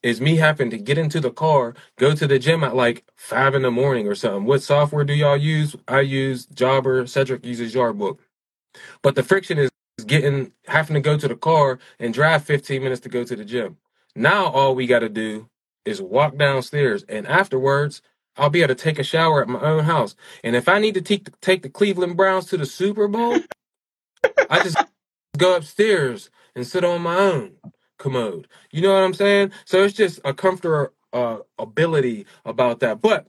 Speaker 1: is me having to get into the car, go to the gym at like five in the morning or something. What software do y'all use? I use Jobber. Cedric uses Yardbook. But the friction is getting having to go to the car and drive fifteen minutes to go to the gym. Now all we got to do is walk downstairs, and afterwards I'll be able to take a shower at my own house. And if I need to take take the Cleveland Browns to the Super Bowl, I just go upstairs and sit on my own commode. You know what I'm saying? So it's just a comfortable uh, ability about that. But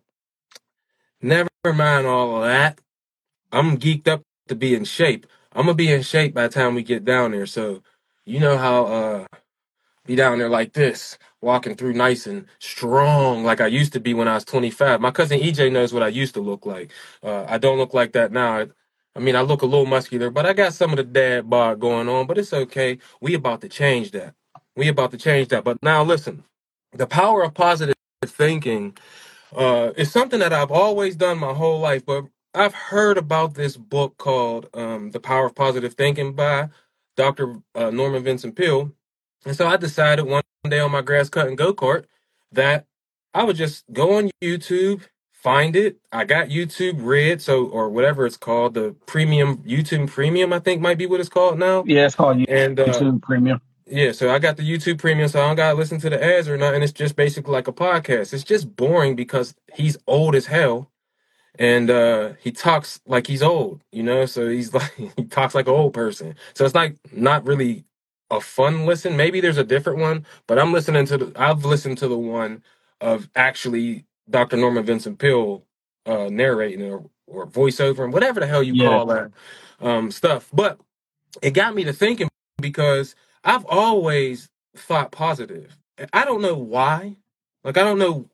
Speaker 1: never mind all of that. I'm geeked up to be in shape. I'm gonna be in shape by the time we get down there. So you know how uh be down there like this, walking through nice and strong like I used to be when I was twenty-five. My cousin E J knows what I used to look like. Uh, I don't look like that now. I, I mean, I look a little muscular, but I got some of the dad bod going on, but it's okay. We about to change that. We about to change that. But now listen, the power of positive thinking uh, is something that I've always done my whole life, but I've heard about this book called um, The Power of Positive Thinking by Doctor Uh, Norman Vincent Peale. And so I decided one day on my grass cutting go-kart that I would just go on YouTube, find it. I got YouTube Red, so or whatever it's called, the premium, YouTube Premium, I think might be what it's called now.
Speaker 4: Yeah, it's called
Speaker 1: And uh,
Speaker 4: YouTube Premium.
Speaker 1: yeah, so I got the YouTube Premium, so I don't gotta listen to the ads or nothing. It's just basically like a podcast. It's just boring because he's old as hell, and uh, he talks like he's old, you know. So he's like he talks like an old person. So it's like not really a fun listen. Maybe there's a different one, but I'm listening to the. I've listened to the one of actually Doctor Norman Vincent Peale uh, narrating or, or voiceover and whatever the hell you
Speaker 4: Yeah.
Speaker 1: call that um, stuff. But it got me to thinking because I've always thought positive. I don't know why. Like I don't know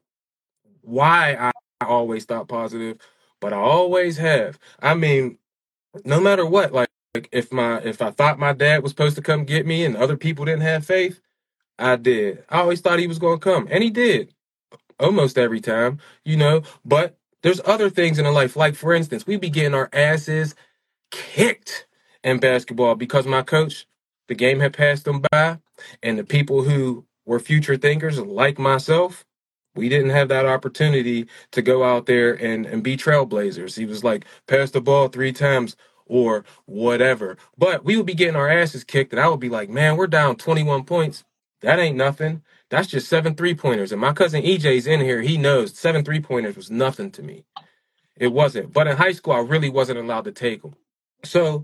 Speaker 1: why I, I always thought positive, but I always have. I mean, no matter what, like, like if my if I thought my dad was supposed to come get me and other people didn't have faith, I did. I always thought he was going to come, and he did almost every time, you know. But there's other things in the life, like for instance, we be getting our asses kicked in basketball because my coach, the game had passed them by, and the people who were future thinkers like myself, we didn't have that opportunity to go out there and, and be trailblazers. He was like, pass the ball three times or whatever. But we would be getting our asses kicked, and I would be like, man, we're down twenty-one points. That ain't nothing. That's just seven three-pointers. And my cousin E J's in here. He knows seven three-pointers was nothing to me. It wasn't. But in high school, I really wasn't allowed to take them. So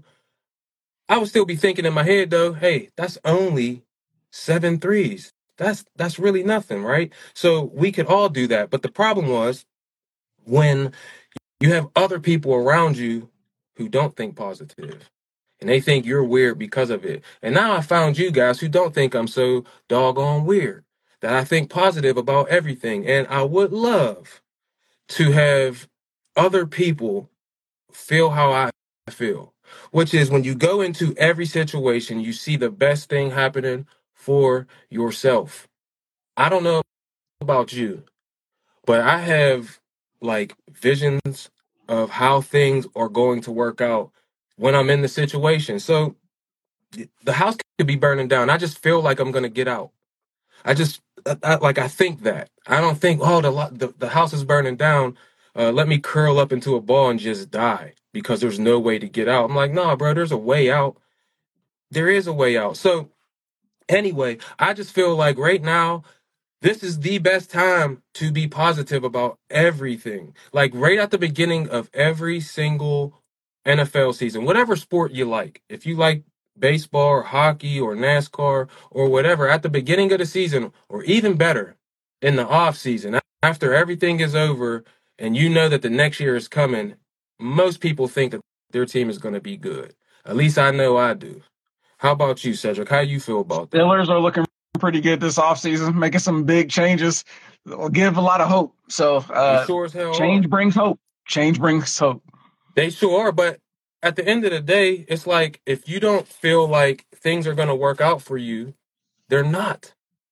Speaker 1: I would still be thinking in my head, though, hey, that's only seven threes. That's that's really nothing, right? So we could all do that. But the problem was when you have other people around you who don't think positive and they think you're weird because of it. And now I found you guys who don't think I'm so doggone weird, that I think positive about everything. And I would love to have other people feel how I feel, which is when you go into every situation, you see the best thing happening for yourself. I don't know about you, but I have like visions of how things are going to work out when I'm in the situation. So the house could be burning down. I just feel like I'm going to get out. I just I, I, like I think that. I don't think, oh, the lo- the, the house is burning down. Uh, let me curl up into a ball and just die because there's no way to get out. I'm like, nah, bro, there's a way out. There is a way out. So anyway, I just feel like right now, this is the best time to be positive about everything. Like right at the beginning of every single N F L season, whatever sport you like. If you like baseball or hockey or NASCAR or whatever, at the beginning of the season, or even better, in the off season, after everything is over and you know that the next year is coming, most people think that their team is going to be good. At least I know I do. How about you, Cedric? How you feel about that?
Speaker 4: Steelers are looking pretty good this offseason, making some big changes. Will give a lot of hope. So uh,
Speaker 1: They sure as hell
Speaker 4: change
Speaker 1: are.
Speaker 4: brings hope. Change brings hope.
Speaker 1: They sure are, but at the end of the day, it's like if you don't feel like things are going to work out for you, they're not.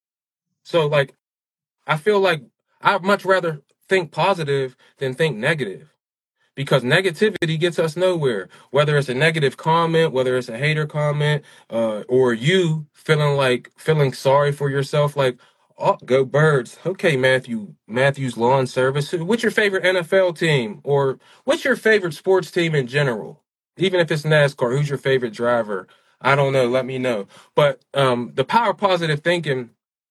Speaker 1: So, like, I feel like I'd much rather think positive than think negative because negativity gets us nowhere. Whether it's a negative comment, whether it's a hater comment, uh, or you feeling like feeling sorry for yourself, like Oh, go Birds. Okay, Matthew. Matthew's Lawn Service. What's your favorite N F L team? Or what's your favorite sports team in general? Even if it's NASCAR, who's your favorite driver? I don't know. Let me know. But um, the power of positive thinking,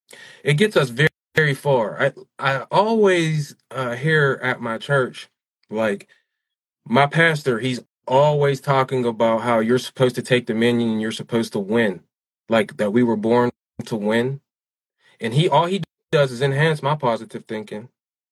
Speaker 1: it gets us very, very far. I, I always uh, hear at my church, like, my pastor, he's always talking about how you're supposed to take dominion and you're supposed to win. Like, that we were born to win. And he all he does is enhance my positive thinking.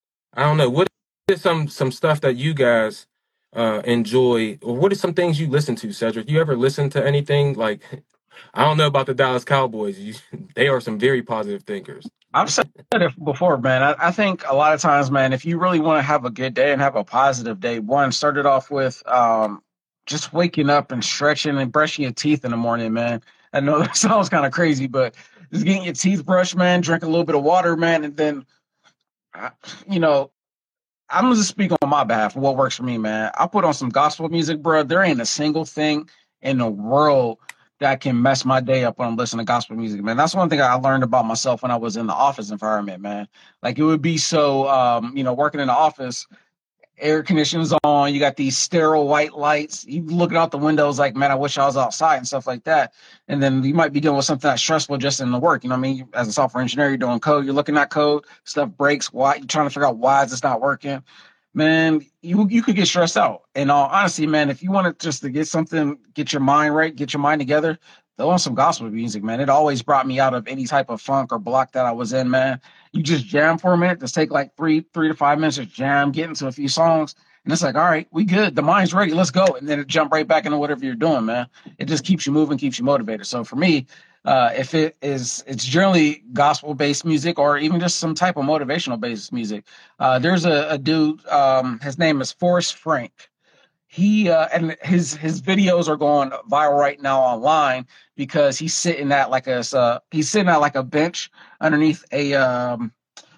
Speaker 1: I don't know. What is some some stuff that you guys uh enjoy, or what are some things you listen to, Cedric? You ever listen to anything like, I don't know about the Dallas Cowboys. You, they are some very positive thinkers.
Speaker 4: I've said it before, man. I, I think a lot of times, man, if you really want to have a good day and have a positive day, one, start it off with um, just waking up and stretching and brushing your teeth in the morning, man. I know that sounds kind of crazy, but just getting your teeth brushed, man, drink a little bit of water, man, and then, uh, you know, I'm gonna just speak on my behalf of what works for me, man. I put on some gospel music, bro. There ain't a single thing in the world that can mess my day up when I'm listening to gospel music, man. That's one thing I learned about myself when I was in the office environment, man. Like it would be so, um, you know, working in the office, air conditioning's on, you got these sterile white lights. You looking out the windows like, man, I wish I was outside and stuff like that. And then you might be dealing with something that's stressful just in the work. You know what I mean? As a software engineer, you're doing code, you're looking at code, stuff breaks, why you're trying to figure out why is this not working. Man, you you could get stressed out. In all honesty, man, if you wanted just to get something, get your mind right, get your mind together, throw on some gospel music, man. It always brought me out of any type of funk or block that I was in, man. You just jam for a minute. Just take like three, three to five minutes to jam, get into a few songs, and it's like, all right, we good. The mind's ready. Let's go. And then it jump right back into whatever you're doing, man. It just keeps you moving, keeps you motivated. So for me, uh, if it is, it's generally gospel-based music or even just some type of motivational-based music. Uh, there's a, a dude, um, his name is Forrest Frank. He uh, and his his videos are going viral right now online because he's sitting at like a uh, he's sitting at like a bench underneath a um,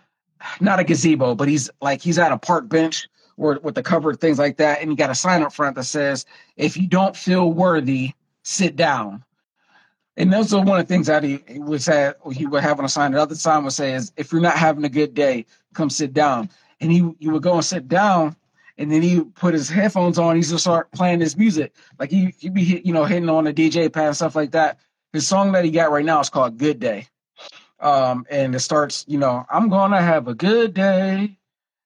Speaker 4: not a gazebo, but he's like he's at a park bench or with the covered things like that, and he got a sign up front that says, "If you don't feel worthy, sit down." And those are one of the things that he, he would say. He would have on a sign. Another sign would say is, "If you're not having a good day, come sit down." And he he would go and sit down. And then he put his headphones on. He's just start playing his music. Like he he be hit, you know hitting on the D J pad and stuff like that. His song that he got right now is called "Good Day," um, and it starts. You know, I'm gonna have a good day,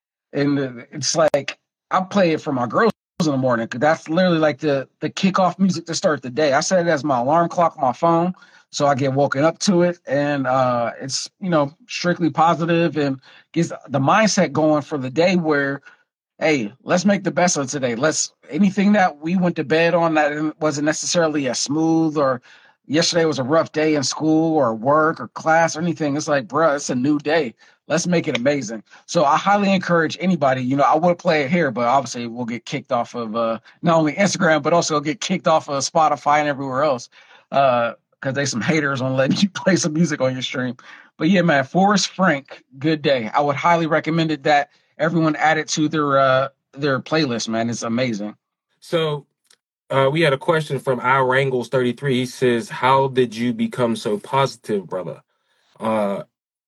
Speaker 4: and it's like I play it for my girls in the morning because that's literally like the the kickoff music to start the day. I set it as my alarm clock on my phone, so I get woken up to it, and uh, it's you know strictly positive and gets the mindset going for the day where, hey, let's make the best of today. Let's anything that we went to bed on that wasn't necessarily as smooth, or yesterday was a rough day in school or work or class or anything. It's like, bruh, it's a new day. Let's make it amazing. So I highly encourage anybody, you know, I would play it here, but obviously we'll get kicked off of uh, not only Instagram, but also get kicked off of Spotify and everywhere else because uh, there's some haters on letting you play some music on your stream. But yeah, man, Forrest Frank, "Good Day." I would highly recommend it that everyone add it to their uh, their playlist, man. It's amazing.
Speaker 1: So uh, we had a question from Al Wrangles thirty-three. He says, "How did you become so positive, brother?" Uh,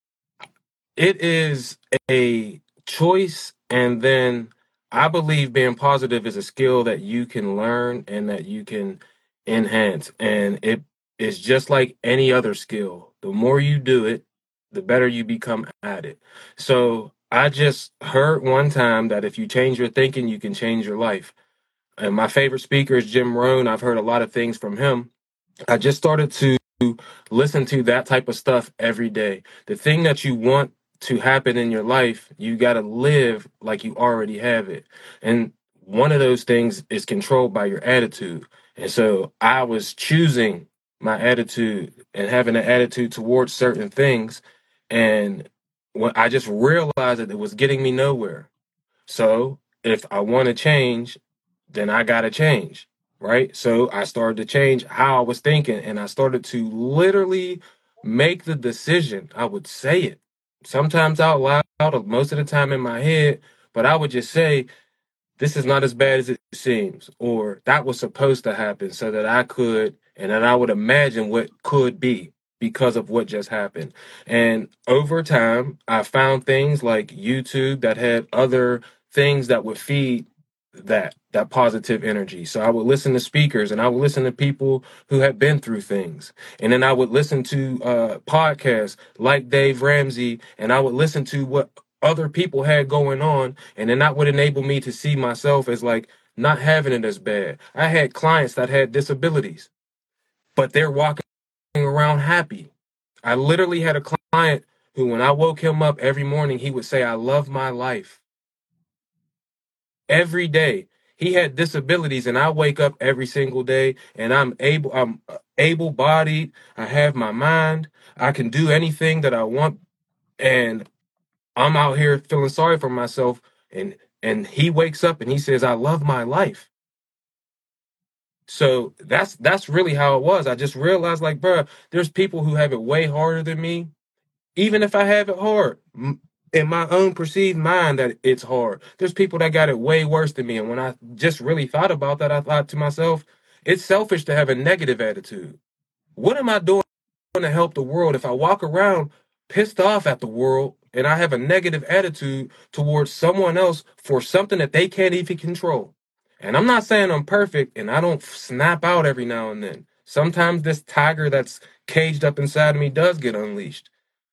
Speaker 1: it is a choice, and then I believe being positive is a skill that you can learn and that you can enhance, and it is just like any other skill. The more you do it, the better you become at it. So I just heard one time that if you change your thinking, you can change your life. And my favorite speaker is Jim Rohn. I've heard a lot of things from him. I just started to listen to that type of stuff every day. The thing that you want to happen in your life, you got to live like you already have it. And one of those things is controlled by your attitude. And so I was choosing my attitude and having an attitude towards certain things. And when I just realized that it was getting me nowhere. So if I want to change, then I got to change, right? So I started to change how I was thinking, and I started to literally make the decision. I would say it sometimes out loud, most of the time in my head, but I would just say, this is not as bad as it seems, or that was supposed to happen so that I could, and then I would imagine what could be. because of what just happened. And over time, I found things like YouTube that had other things that would feed that that positive energy. So I would listen to speakers, and I would listen to people who had been through things. And then I would listen to uh podcasts like Dave Ramsey, and I would listen to what other people had going on, and then that would enable me to see myself as like not having it as bad. I had clients that had disabilities, but they're walking around happy. I literally had a client who, when I woke him up every morning, he would say, "I love my life." Every day. He had disabilities, and I wake up every single day, and I'm able, I'm able bodied. I have my mind. I can do anything that I want, and I'm out here feeling sorry for myself. And and he wakes up and he says, "I love my life." So that's that's really how it was. I just realized, like, bro, there's people who have it way harder than me. Even if I have it hard, m- in my own perceived mind that it's hard, there's people that got it way worse than me. And when I just really thought about that, I thought to myself, it's selfish to have a negative attitude. What am I doing to help the world if I walk around pissed off at the world and I have a negative attitude towards someone else for something that they can't even control? And I'm not saying I'm perfect and I don't snap out every now and then. Sometimes this tiger that's caged up inside of me does get unleashed.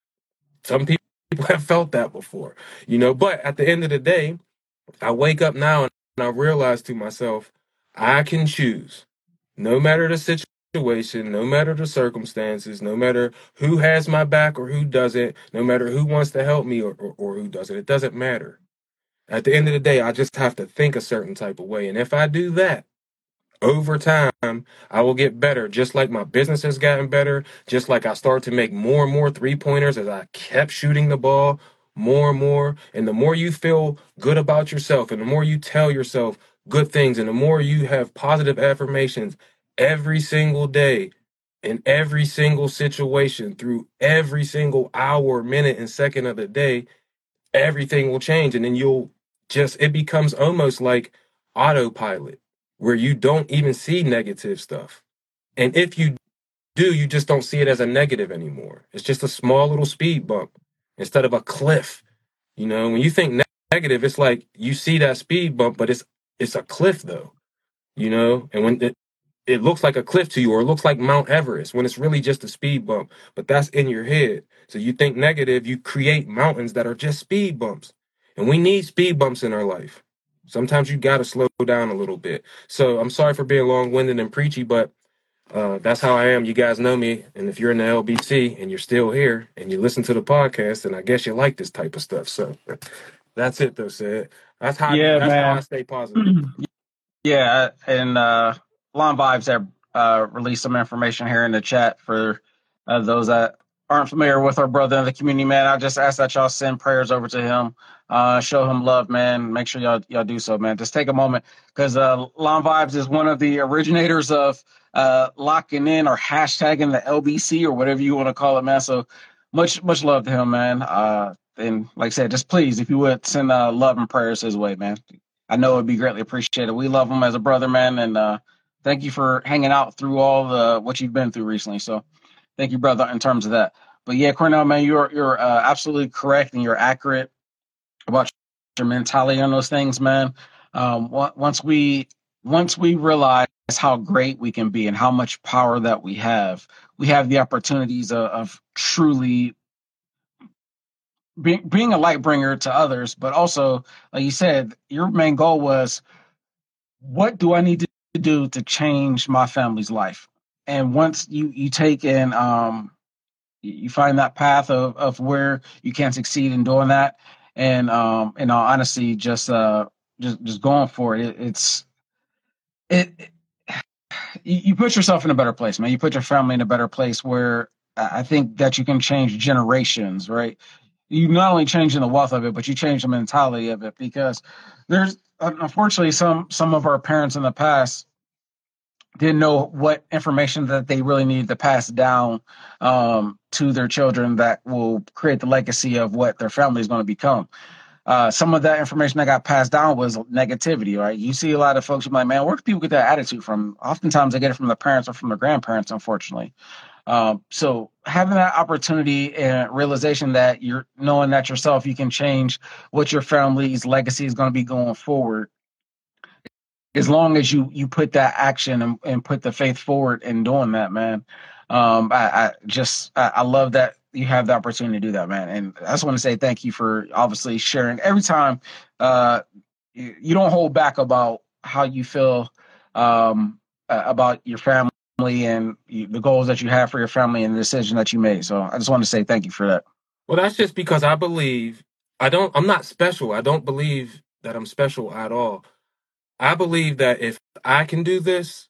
Speaker 1: Some people have felt that before, you know, but at the end of the day, I wake up now and I realize to myself, I can choose, no matter the situation, no matter the circumstances, no matter who has my back or who doesn't, no matter who wants to help me or, or, or who doesn't. It doesn't matter. At the end of the day, I just have to think a certain type of way. And if I do that, over time, I will get better, just like my business has gotten better, just like I started to make more and more three pointers as I kept shooting the ball more and more. And the more you feel good about yourself, and the more you tell yourself good things, and the more you have positive affirmations every single day, in every single situation, through every single hour, minute, and second of the day, everything will change. And then you'll just, it becomes almost like autopilot, where you don't even see negative stuff. And if you do, you just don't see it as a negative anymore. It's just a small little speed bump instead of a cliff. You know, when you think ne- negative, it's like you see that speed bump, but it's it's a cliff though. You know, and when it, it looks like a cliff to you, or it looks like Mount Everest, when it's really just a speed bump, but that's in your head. So you think negative, you create mountains that are just speed bumps. And we need speed bumps in our life. Sometimes you got to slow down a little bit. So I'm sorry for being long-winded and preachy, but uh, that's how I am. You guys know me. And if you're in the L B C and you're still here and you listen to the podcast, then I guess you like this type of stuff. So that's it, though, Sid. That's how,
Speaker 4: Yeah,
Speaker 1: that's how I
Speaker 4: man.
Speaker 1: stay positive.
Speaker 4: Yeah, and uh, Lon Vibes have uh, released some information here in the chat for uh, those that aren't familiar with our brother in the community, man. I just ask that y'all send prayers over to him, uh, show him love, man. Make sure y'all y'all do so, man. Just take a moment, because uh, Lon Vibes is one of the originators of uh, locking in or hashtagging the L B C or whatever you want to call it, man. So much much love to him, man. Uh, and like I said, just please, if you would, send uh, love and prayers his way, man. I know it'd be greatly appreciated. We love him as a brother, man, and uh, thank you for hanging out through all the what you've been through recently. So, thank you, brother, in terms of that. But yeah, Cornell, man, you're you're uh, absolutely correct and you're accurate about your mentality on those things, man. Um, once we once we realize how great we can be and how much power that we have, we have the opportunities of, of truly being being a light bringer to others. But also, like you said, your main goal was, what do I need to do to change my family's life? And once you, you take and um, you find that path of, of where you can succeed in doing that, and um, in all honesty, just uh, just just going for it, it it's it, it you you put yourself in a better place, man. You put your family in a better place where I think that you can change generations, right? You not only changing the wealth of it, but you change the mentality of it, because there's unfortunately some some of our parents in the past didn't know what information that they really needed to pass down um, to their children that will create the legacy of what their family is going to become. Uh, some of that information that got passed down was negativity, right? You see a lot of folks who are like, man, where do people get that attitude from? Oftentimes they get it from the parents or from the grandparents, unfortunately. Um, so having that opportunity and realization that you're knowing that yourself, you can change what your family's legacy is going to be going forward, as long as you you put that action and, and put the faith forward in doing that, man. Um, I, I just I, I love that you have the opportunity to do that, man. And I just want to say thank you for obviously sharing every time. Uh, you, you don't hold back about how you feel um, uh, about your family and you, the goals that you have for your family and the decision that you made. So I just want to say thank you for that.
Speaker 1: Well, that's just because I believe I don't, I'm not special. I don't believe that I'm special at all. I believe that if I can do this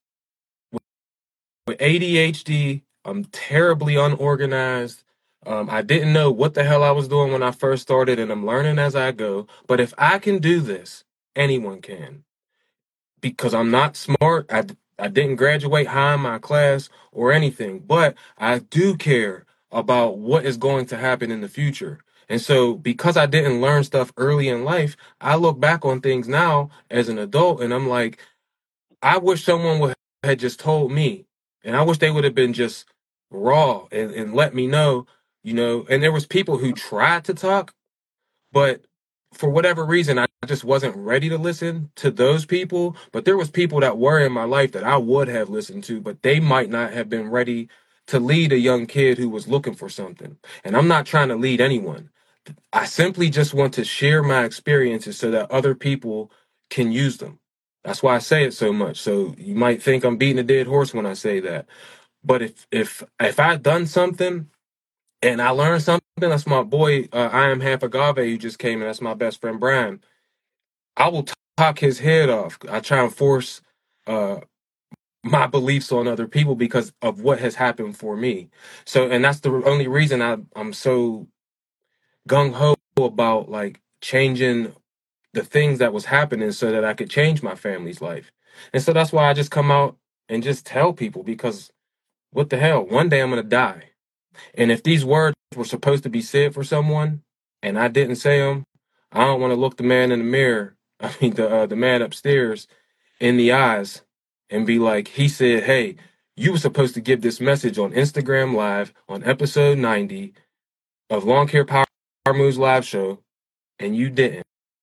Speaker 1: with A D H D, I'm terribly unorganized. Um, I didn't know what the hell I was doing when I first started, and I'm learning as I go. But if I can do this, anyone can. Because I'm not smart. I, I didn't graduate high in my class or anything, but I do care about what is going to happen in the future. And so because I didn't learn stuff early in life, I look back on things now as an adult and I'm like, I wish someone would had just told me. And I wish they would have been just raw and, and let me know, you know, and there was people who tried to talk, but for whatever reason, I just wasn't ready to listen to those people. But there was people that were in my life that I would have listened to, but they might not have been ready to lead a young kid who was looking for something. And I'm not trying to lead anyone. I simply just want to share my experiences so that other people can use them. That's why I say it so much. So you might think I'm beating a dead horse when I say that. But if if if I've done something and I learned something, that's my boy, uh, I am half agave, who just came in. That's my best friend, Brian. I will talk his head off. I try and force uh, my beliefs on other people because of what has happened for me. So, and that's the only reason I, I'm so gung-ho about like changing the things that was happening so that I could change my family's life. And so that's why I just come out and just tell people, because what the hell, one day I'm going to die. And if these words were supposed to be said for someone and I didn't say them, I don't want to look the man in the mirror, I mean, the, uh, the man upstairs in the eyes and be like, he said, hey, you were supposed to give this message on Instagram Live on episode ninety of Lawn Care Power Moves Live Show, and you didn't.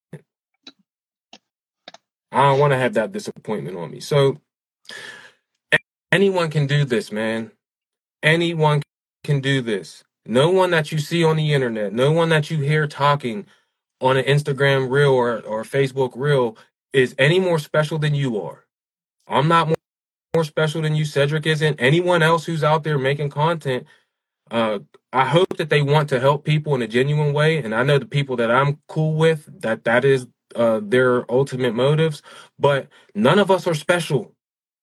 Speaker 1: I don't want to have that disappointment on me. So anyone can do this, man. Anyone can do this. No one that you see on the internet, no one that you hear talking on an Instagram reel or, or Facebook reel is any more special than you are. I'm not more, more special than you. Cedric isn't. Anyone else who's out there making content, uh, I hope that they want to help people in a genuine way. And I know the people that I'm cool with, that that is uh, their ultimate motives. But none of us are special.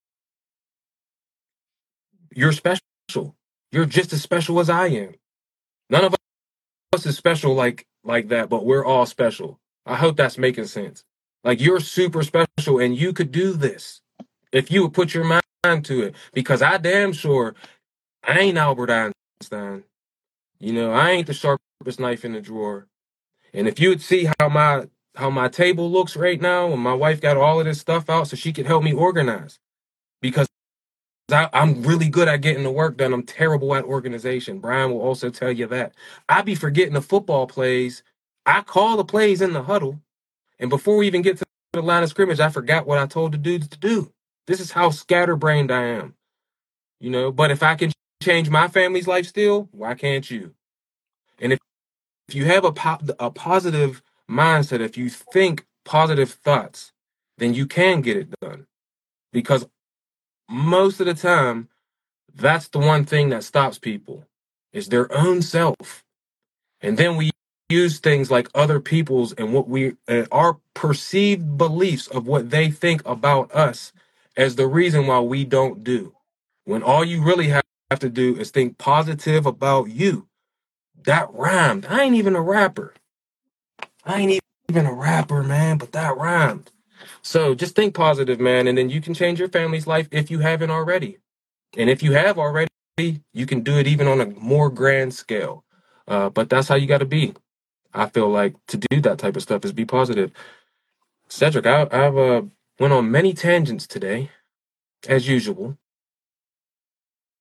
Speaker 1: You're special. You're just as special as I am. None of us is special like like that, but we're all special. I hope that's making sense. Like, you're super special and you could do this if you would put your mind to it. Because I damn sure I ain't Albert Einstein. You know, I ain't the sharpest knife in the drawer. And if you would see how my how my table looks right now, and my wife got all of this stuff out so she could help me organize. Because I, I'm really good at getting the work done. I'm terrible at organization. Brian will also tell you that. I be forgetting the football plays. I call the plays in the huddle, and before we even get to the line of scrimmage, I forgot what I told the dudes to do. This is how scatterbrained I am. You know, but if I can change my family's life still, why can't you? And if, if you have a, po- a positive mindset, if you think positive thoughts, then you can get it done. Because most of the time, that's the one thing that stops people, is their own self. And then we use things like other people's and what we, uh, our perceived beliefs of what they think about us as the reason why we don't do. When all you really have to do is think positive about you. That rhymed. I ain't even a rapper. I ain't even a rapper, man, but that rhymed. So just think positive, man, and then you can change your family's life if you haven't already. And if you have already, you can do it even on a more grand scale. Uh, but that's how you got to be. I feel like to do that type of stuff is be positive. Cedric, I, I've uh, went on many tangents today, as usual.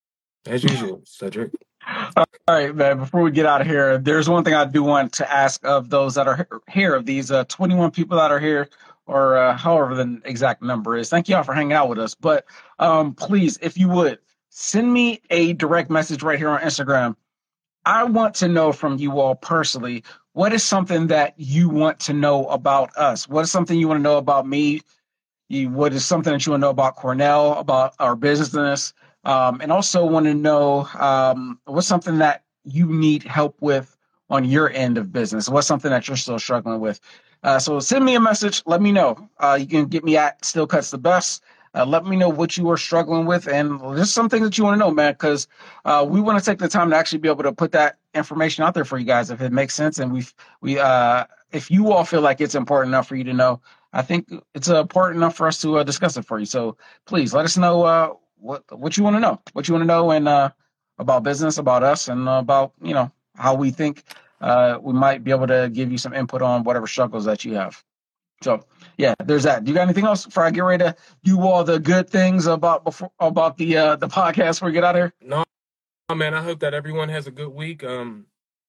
Speaker 1: as usual, Cedric.
Speaker 4: All right, man. Before we get out of here, there's one thing I do want to ask of those that are here, of these uh, twenty-one people that are here, or uh, however the exact number is. Thank you all for hanging out with us. But um, please, if you would, send me a direct message right here on Instagram. I want to know from you all personally, what is something that you want to know about us? What is something you want to know about me? You, what is something that you want to know about Cornell, about our business? Um, and also want to know um, what's something that you need help with on your end of business? What's something that you're still struggling with? Uh, so send me a message. Let me know. Uh, you can get me at Still Cuts the Best. Uh, let me know what you are struggling with, and just something that you want to know, man, because uh, we want to take the time to actually be able to put that information out there for you guys if it makes sense. And we we uh, if you all feel like it's important enough for you to know, I think it's uh, important enough for us to uh, discuss it for you. So please let us know uh, what what you want to know, what you want to know, and uh, about business, about us, and about you know how we think uh, we might be able to give you some input on whatever struggles that you have. So yeah, there's that. Do you got anything else before I get ready to do all the good things about before about the uh, the podcast before we get out of here?
Speaker 1: No, man. I hope that everyone has a good week. Um,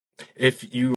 Speaker 1: if you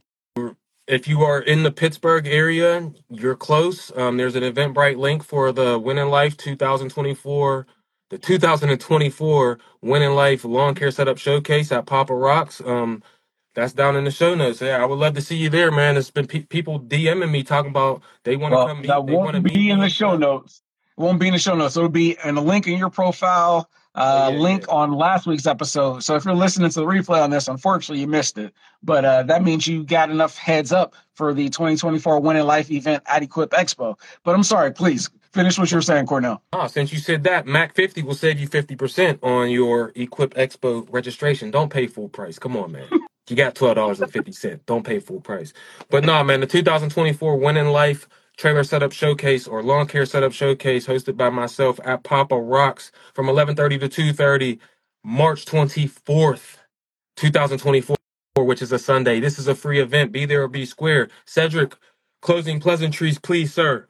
Speaker 1: if you are in the Pittsburgh area, you're close. Um, there's an Eventbrite link for the Win in Life twenty twenty-four, the two thousand twenty-four Win in Life Lawn Care Setup Showcase at Papa Rocks. Um, that's down in the show notes. Yeah, I would love to see you there, man. There's been pe- people DMing me talking about they want to
Speaker 4: Well,
Speaker 1: come meet.
Speaker 4: that
Speaker 1: They want to
Speaker 4: won't
Speaker 1: meet
Speaker 4: be in
Speaker 1: me
Speaker 4: the
Speaker 1: and
Speaker 4: show
Speaker 1: stuff.
Speaker 4: notes. It won't be in the show notes. It'll be in a link in your profile, uh,
Speaker 1: Oh, yeah,
Speaker 4: link
Speaker 1: yeah.
Speaker 4: on last week's episode. So if you're listening to the replay on this, unfortunately you missed it. But uh, that means you got enough heads up for the twenty twenty-four Win in Life event at Equip Expo. But I'm sorry, please finish what you were saying, Cornell.
Speaker 1: Ah, since you said that, Mac fifty will save you fifty percent on your Equip Expo registration. Don't pay full price. Come on, man. You got twelve dollars and fifty cents. Don't pay full price. But no, man, the two thousand twenty-four Win in Life Trailer Setup Showcase or Lawn Care Setup Showcase hosted by myself at Papa Rocks from eleven thirty to two thirty, March twenty-fourth, twenty twenty-four, which is a Sunday. This is a free event. Be there or be square. Cedric, closing pleasantries, please, sir.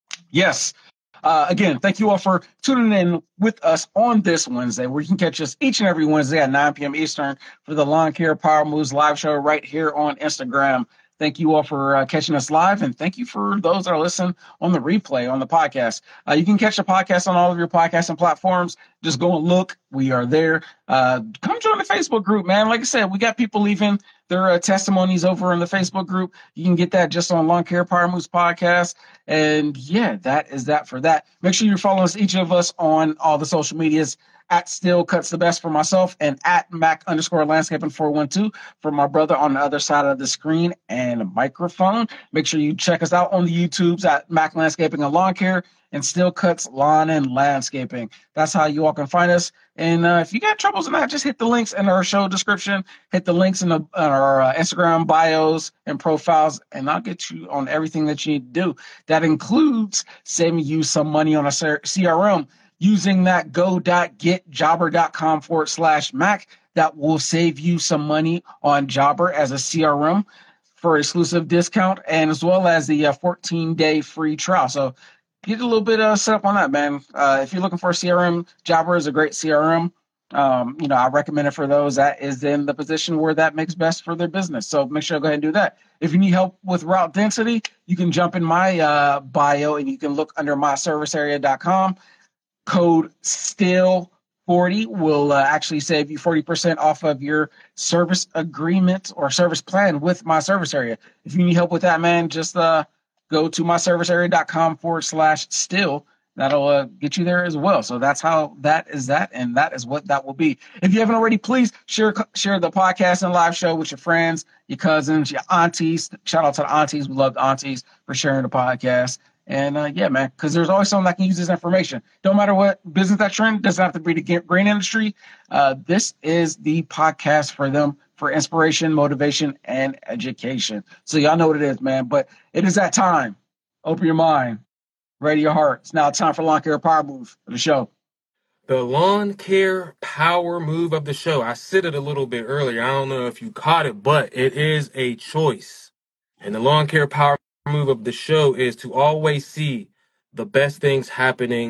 Speaker 4: Yes. Uh, again, thank you all for tuning in with us on this Wednesday, where you can catch us each and every Wednesday at nine p.m. Eastern for the Lawn Care Power Moves live show right here on Instagram. Thank you all for uh, catching us live, and thank you for those that are listening on the replay on the podcast. Uh, you can catch the podcast on all of your podcasting platforms. Just go and look. We are there. Uh, come join the Facebook group, man. Like I said, we got people leaving their uh, testimonies over in the Facebook group. You can get that just on Lawn Care Power Moves podcast. And yeah, that is that for that. Make sure you're following us, each of us, on all the social medias at Still Cuts the Best for myself and at Mac underscore landscaping four one two for my brother on the other side of the screen and microphone. Make sure you check us out on the YouTubes at Mac Landscaping and Lawn Care and Still Cuts Lawn and Landscaping. That's how you all can find us. And uh, if you got troubles in that, just hit the links in our show description, hit the links in, the, in our uh, Instagram bios and profiles, and I'll get you on everything that you need to do. That includes saving you some money on a C R M using that go.getjobber.com forward slash Mac. That will save you some money on Jobber as a C R M for exclusive discount, and as well as the uh, fourteen-day free trial. So get a little bit of uh, set up on that, man. Uh, if you're looking for a C R M, Jobber is a great C R M. Um, you know, I recommend it for those that is in the position where that makes best for their business. So make sure to go ahead and do that. If you need help with route density, you can jump in my uh, bio and you can look under my service area dot com. Code still forty will uh, actually save you forty percent off of your service agreement or service plan with my service area. If you need help with that, man, just uh, go to my service area dot com forward slash still. That'll uh, get you there as well. So that's how that is that, and that is what that will be. If you haven't already, please share share the podcast and live show with your friends, your cousins, your aunties. Shout out to the aunties. We love the aunties for sharing the podcast. And uh, yeah, man, because there's always someone that can use this information. Don't matter what business that trend, doesn't have to be the grain industry. Uh, this is the podcast for them for inspiration, motivation, and education. So y'all know what it is, man. But it is that time. Open your mind, ready your heart. It's now time for Lawn Care Power Move of the show.
Speaker 1: The Lawn Care Power Move of the show. I said it a little bit earlier. I don't know if you caught it, but it is a choice. And the Lawn Care Power Move of the show is to always see the best things happening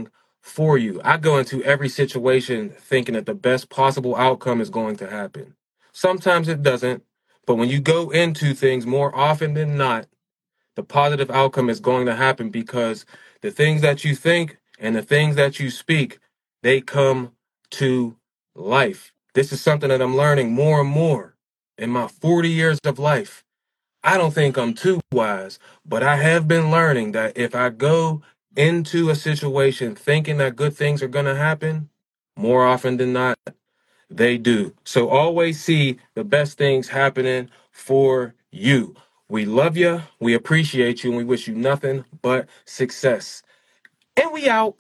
Speaker 1: for you. I go into every situation thinking that the best possible outcome is going to happen. Sometimes it doesn't, but when you go into things more often than not, the positive outcome is going to happen because the things that you think and the things that you speak, they come to life. This is something that I'm learning more and more in my forty years of life. I don't think I'm too wise, but I have been learning that if I go into a situation thinking that good things are going to happen, more often than not, they do. So always see the best things happening for you. We love you, we appreciate you, and we wish you nothing but success. And we out.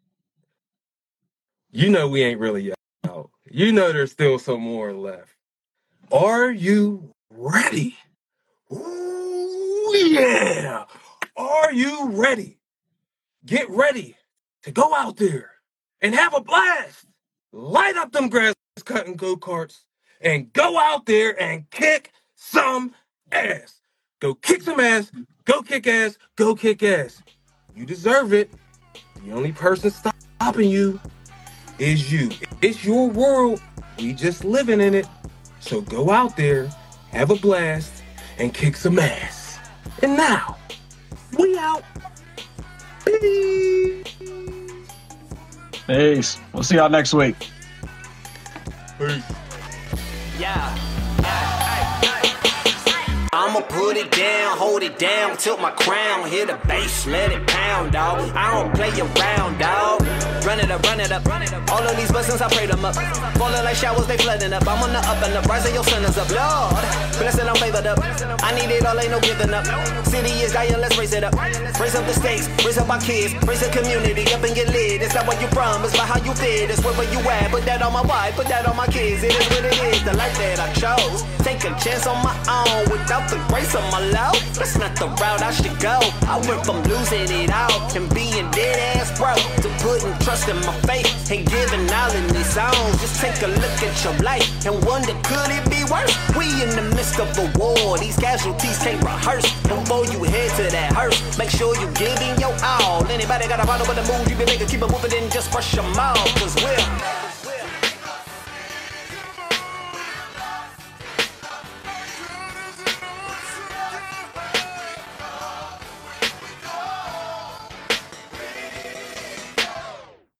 Speaker 1: You know we ain't really out. You know there's still some more left. Are you ready? Ooh, yeah. Are you ready? Get ready to go out there and have a blast. Light up them grass cutting go-karts and go out there and kick some ass. Go kick some ass. Go kick ass. Go kick ass. You deserve it. The only person stopping you is you. It's your world. We just living in it. So go out there, have a blast, and kick some ass. And now, we out. Peace.
Speaker 4: Peace. We'll see y'all next week.
Speaker 1: Peace.
Speaker 3: Yeah. I'ma put it down, hold it down, tilt my crown, hit the bass, let it pound, dog. I don't play around, dog. Run it up, run it up, run it up. All of these blessings, I pray them up. Falling like showers, they flooding up. I'm on the up and up, rising your sinners up. Lord, blessed, I'm favored up. I need it all, ain't no giving up. City is dying, let's raise it up. Raise up the stakes, raise up our kids, raise the community up and get lit. It's not where you from, it's about how you fit. It's wherever you at, put that on my wife, put that on my kids. It is what it is, the life that I chose. Take a chance on my own without the grace of my love. That's not the route I should go. I went from losing it all and being dead ass broke to putting trust in my faith and giving all in these songs. Just take a look at your life and wonder, could it be worse? We in the midst of a war. These casualties can't rehearse. Before you head to that hearse, make sure you giving your all. Anybody got a problem with the mood you been making? Keep it moving and just brush them off. Cause we're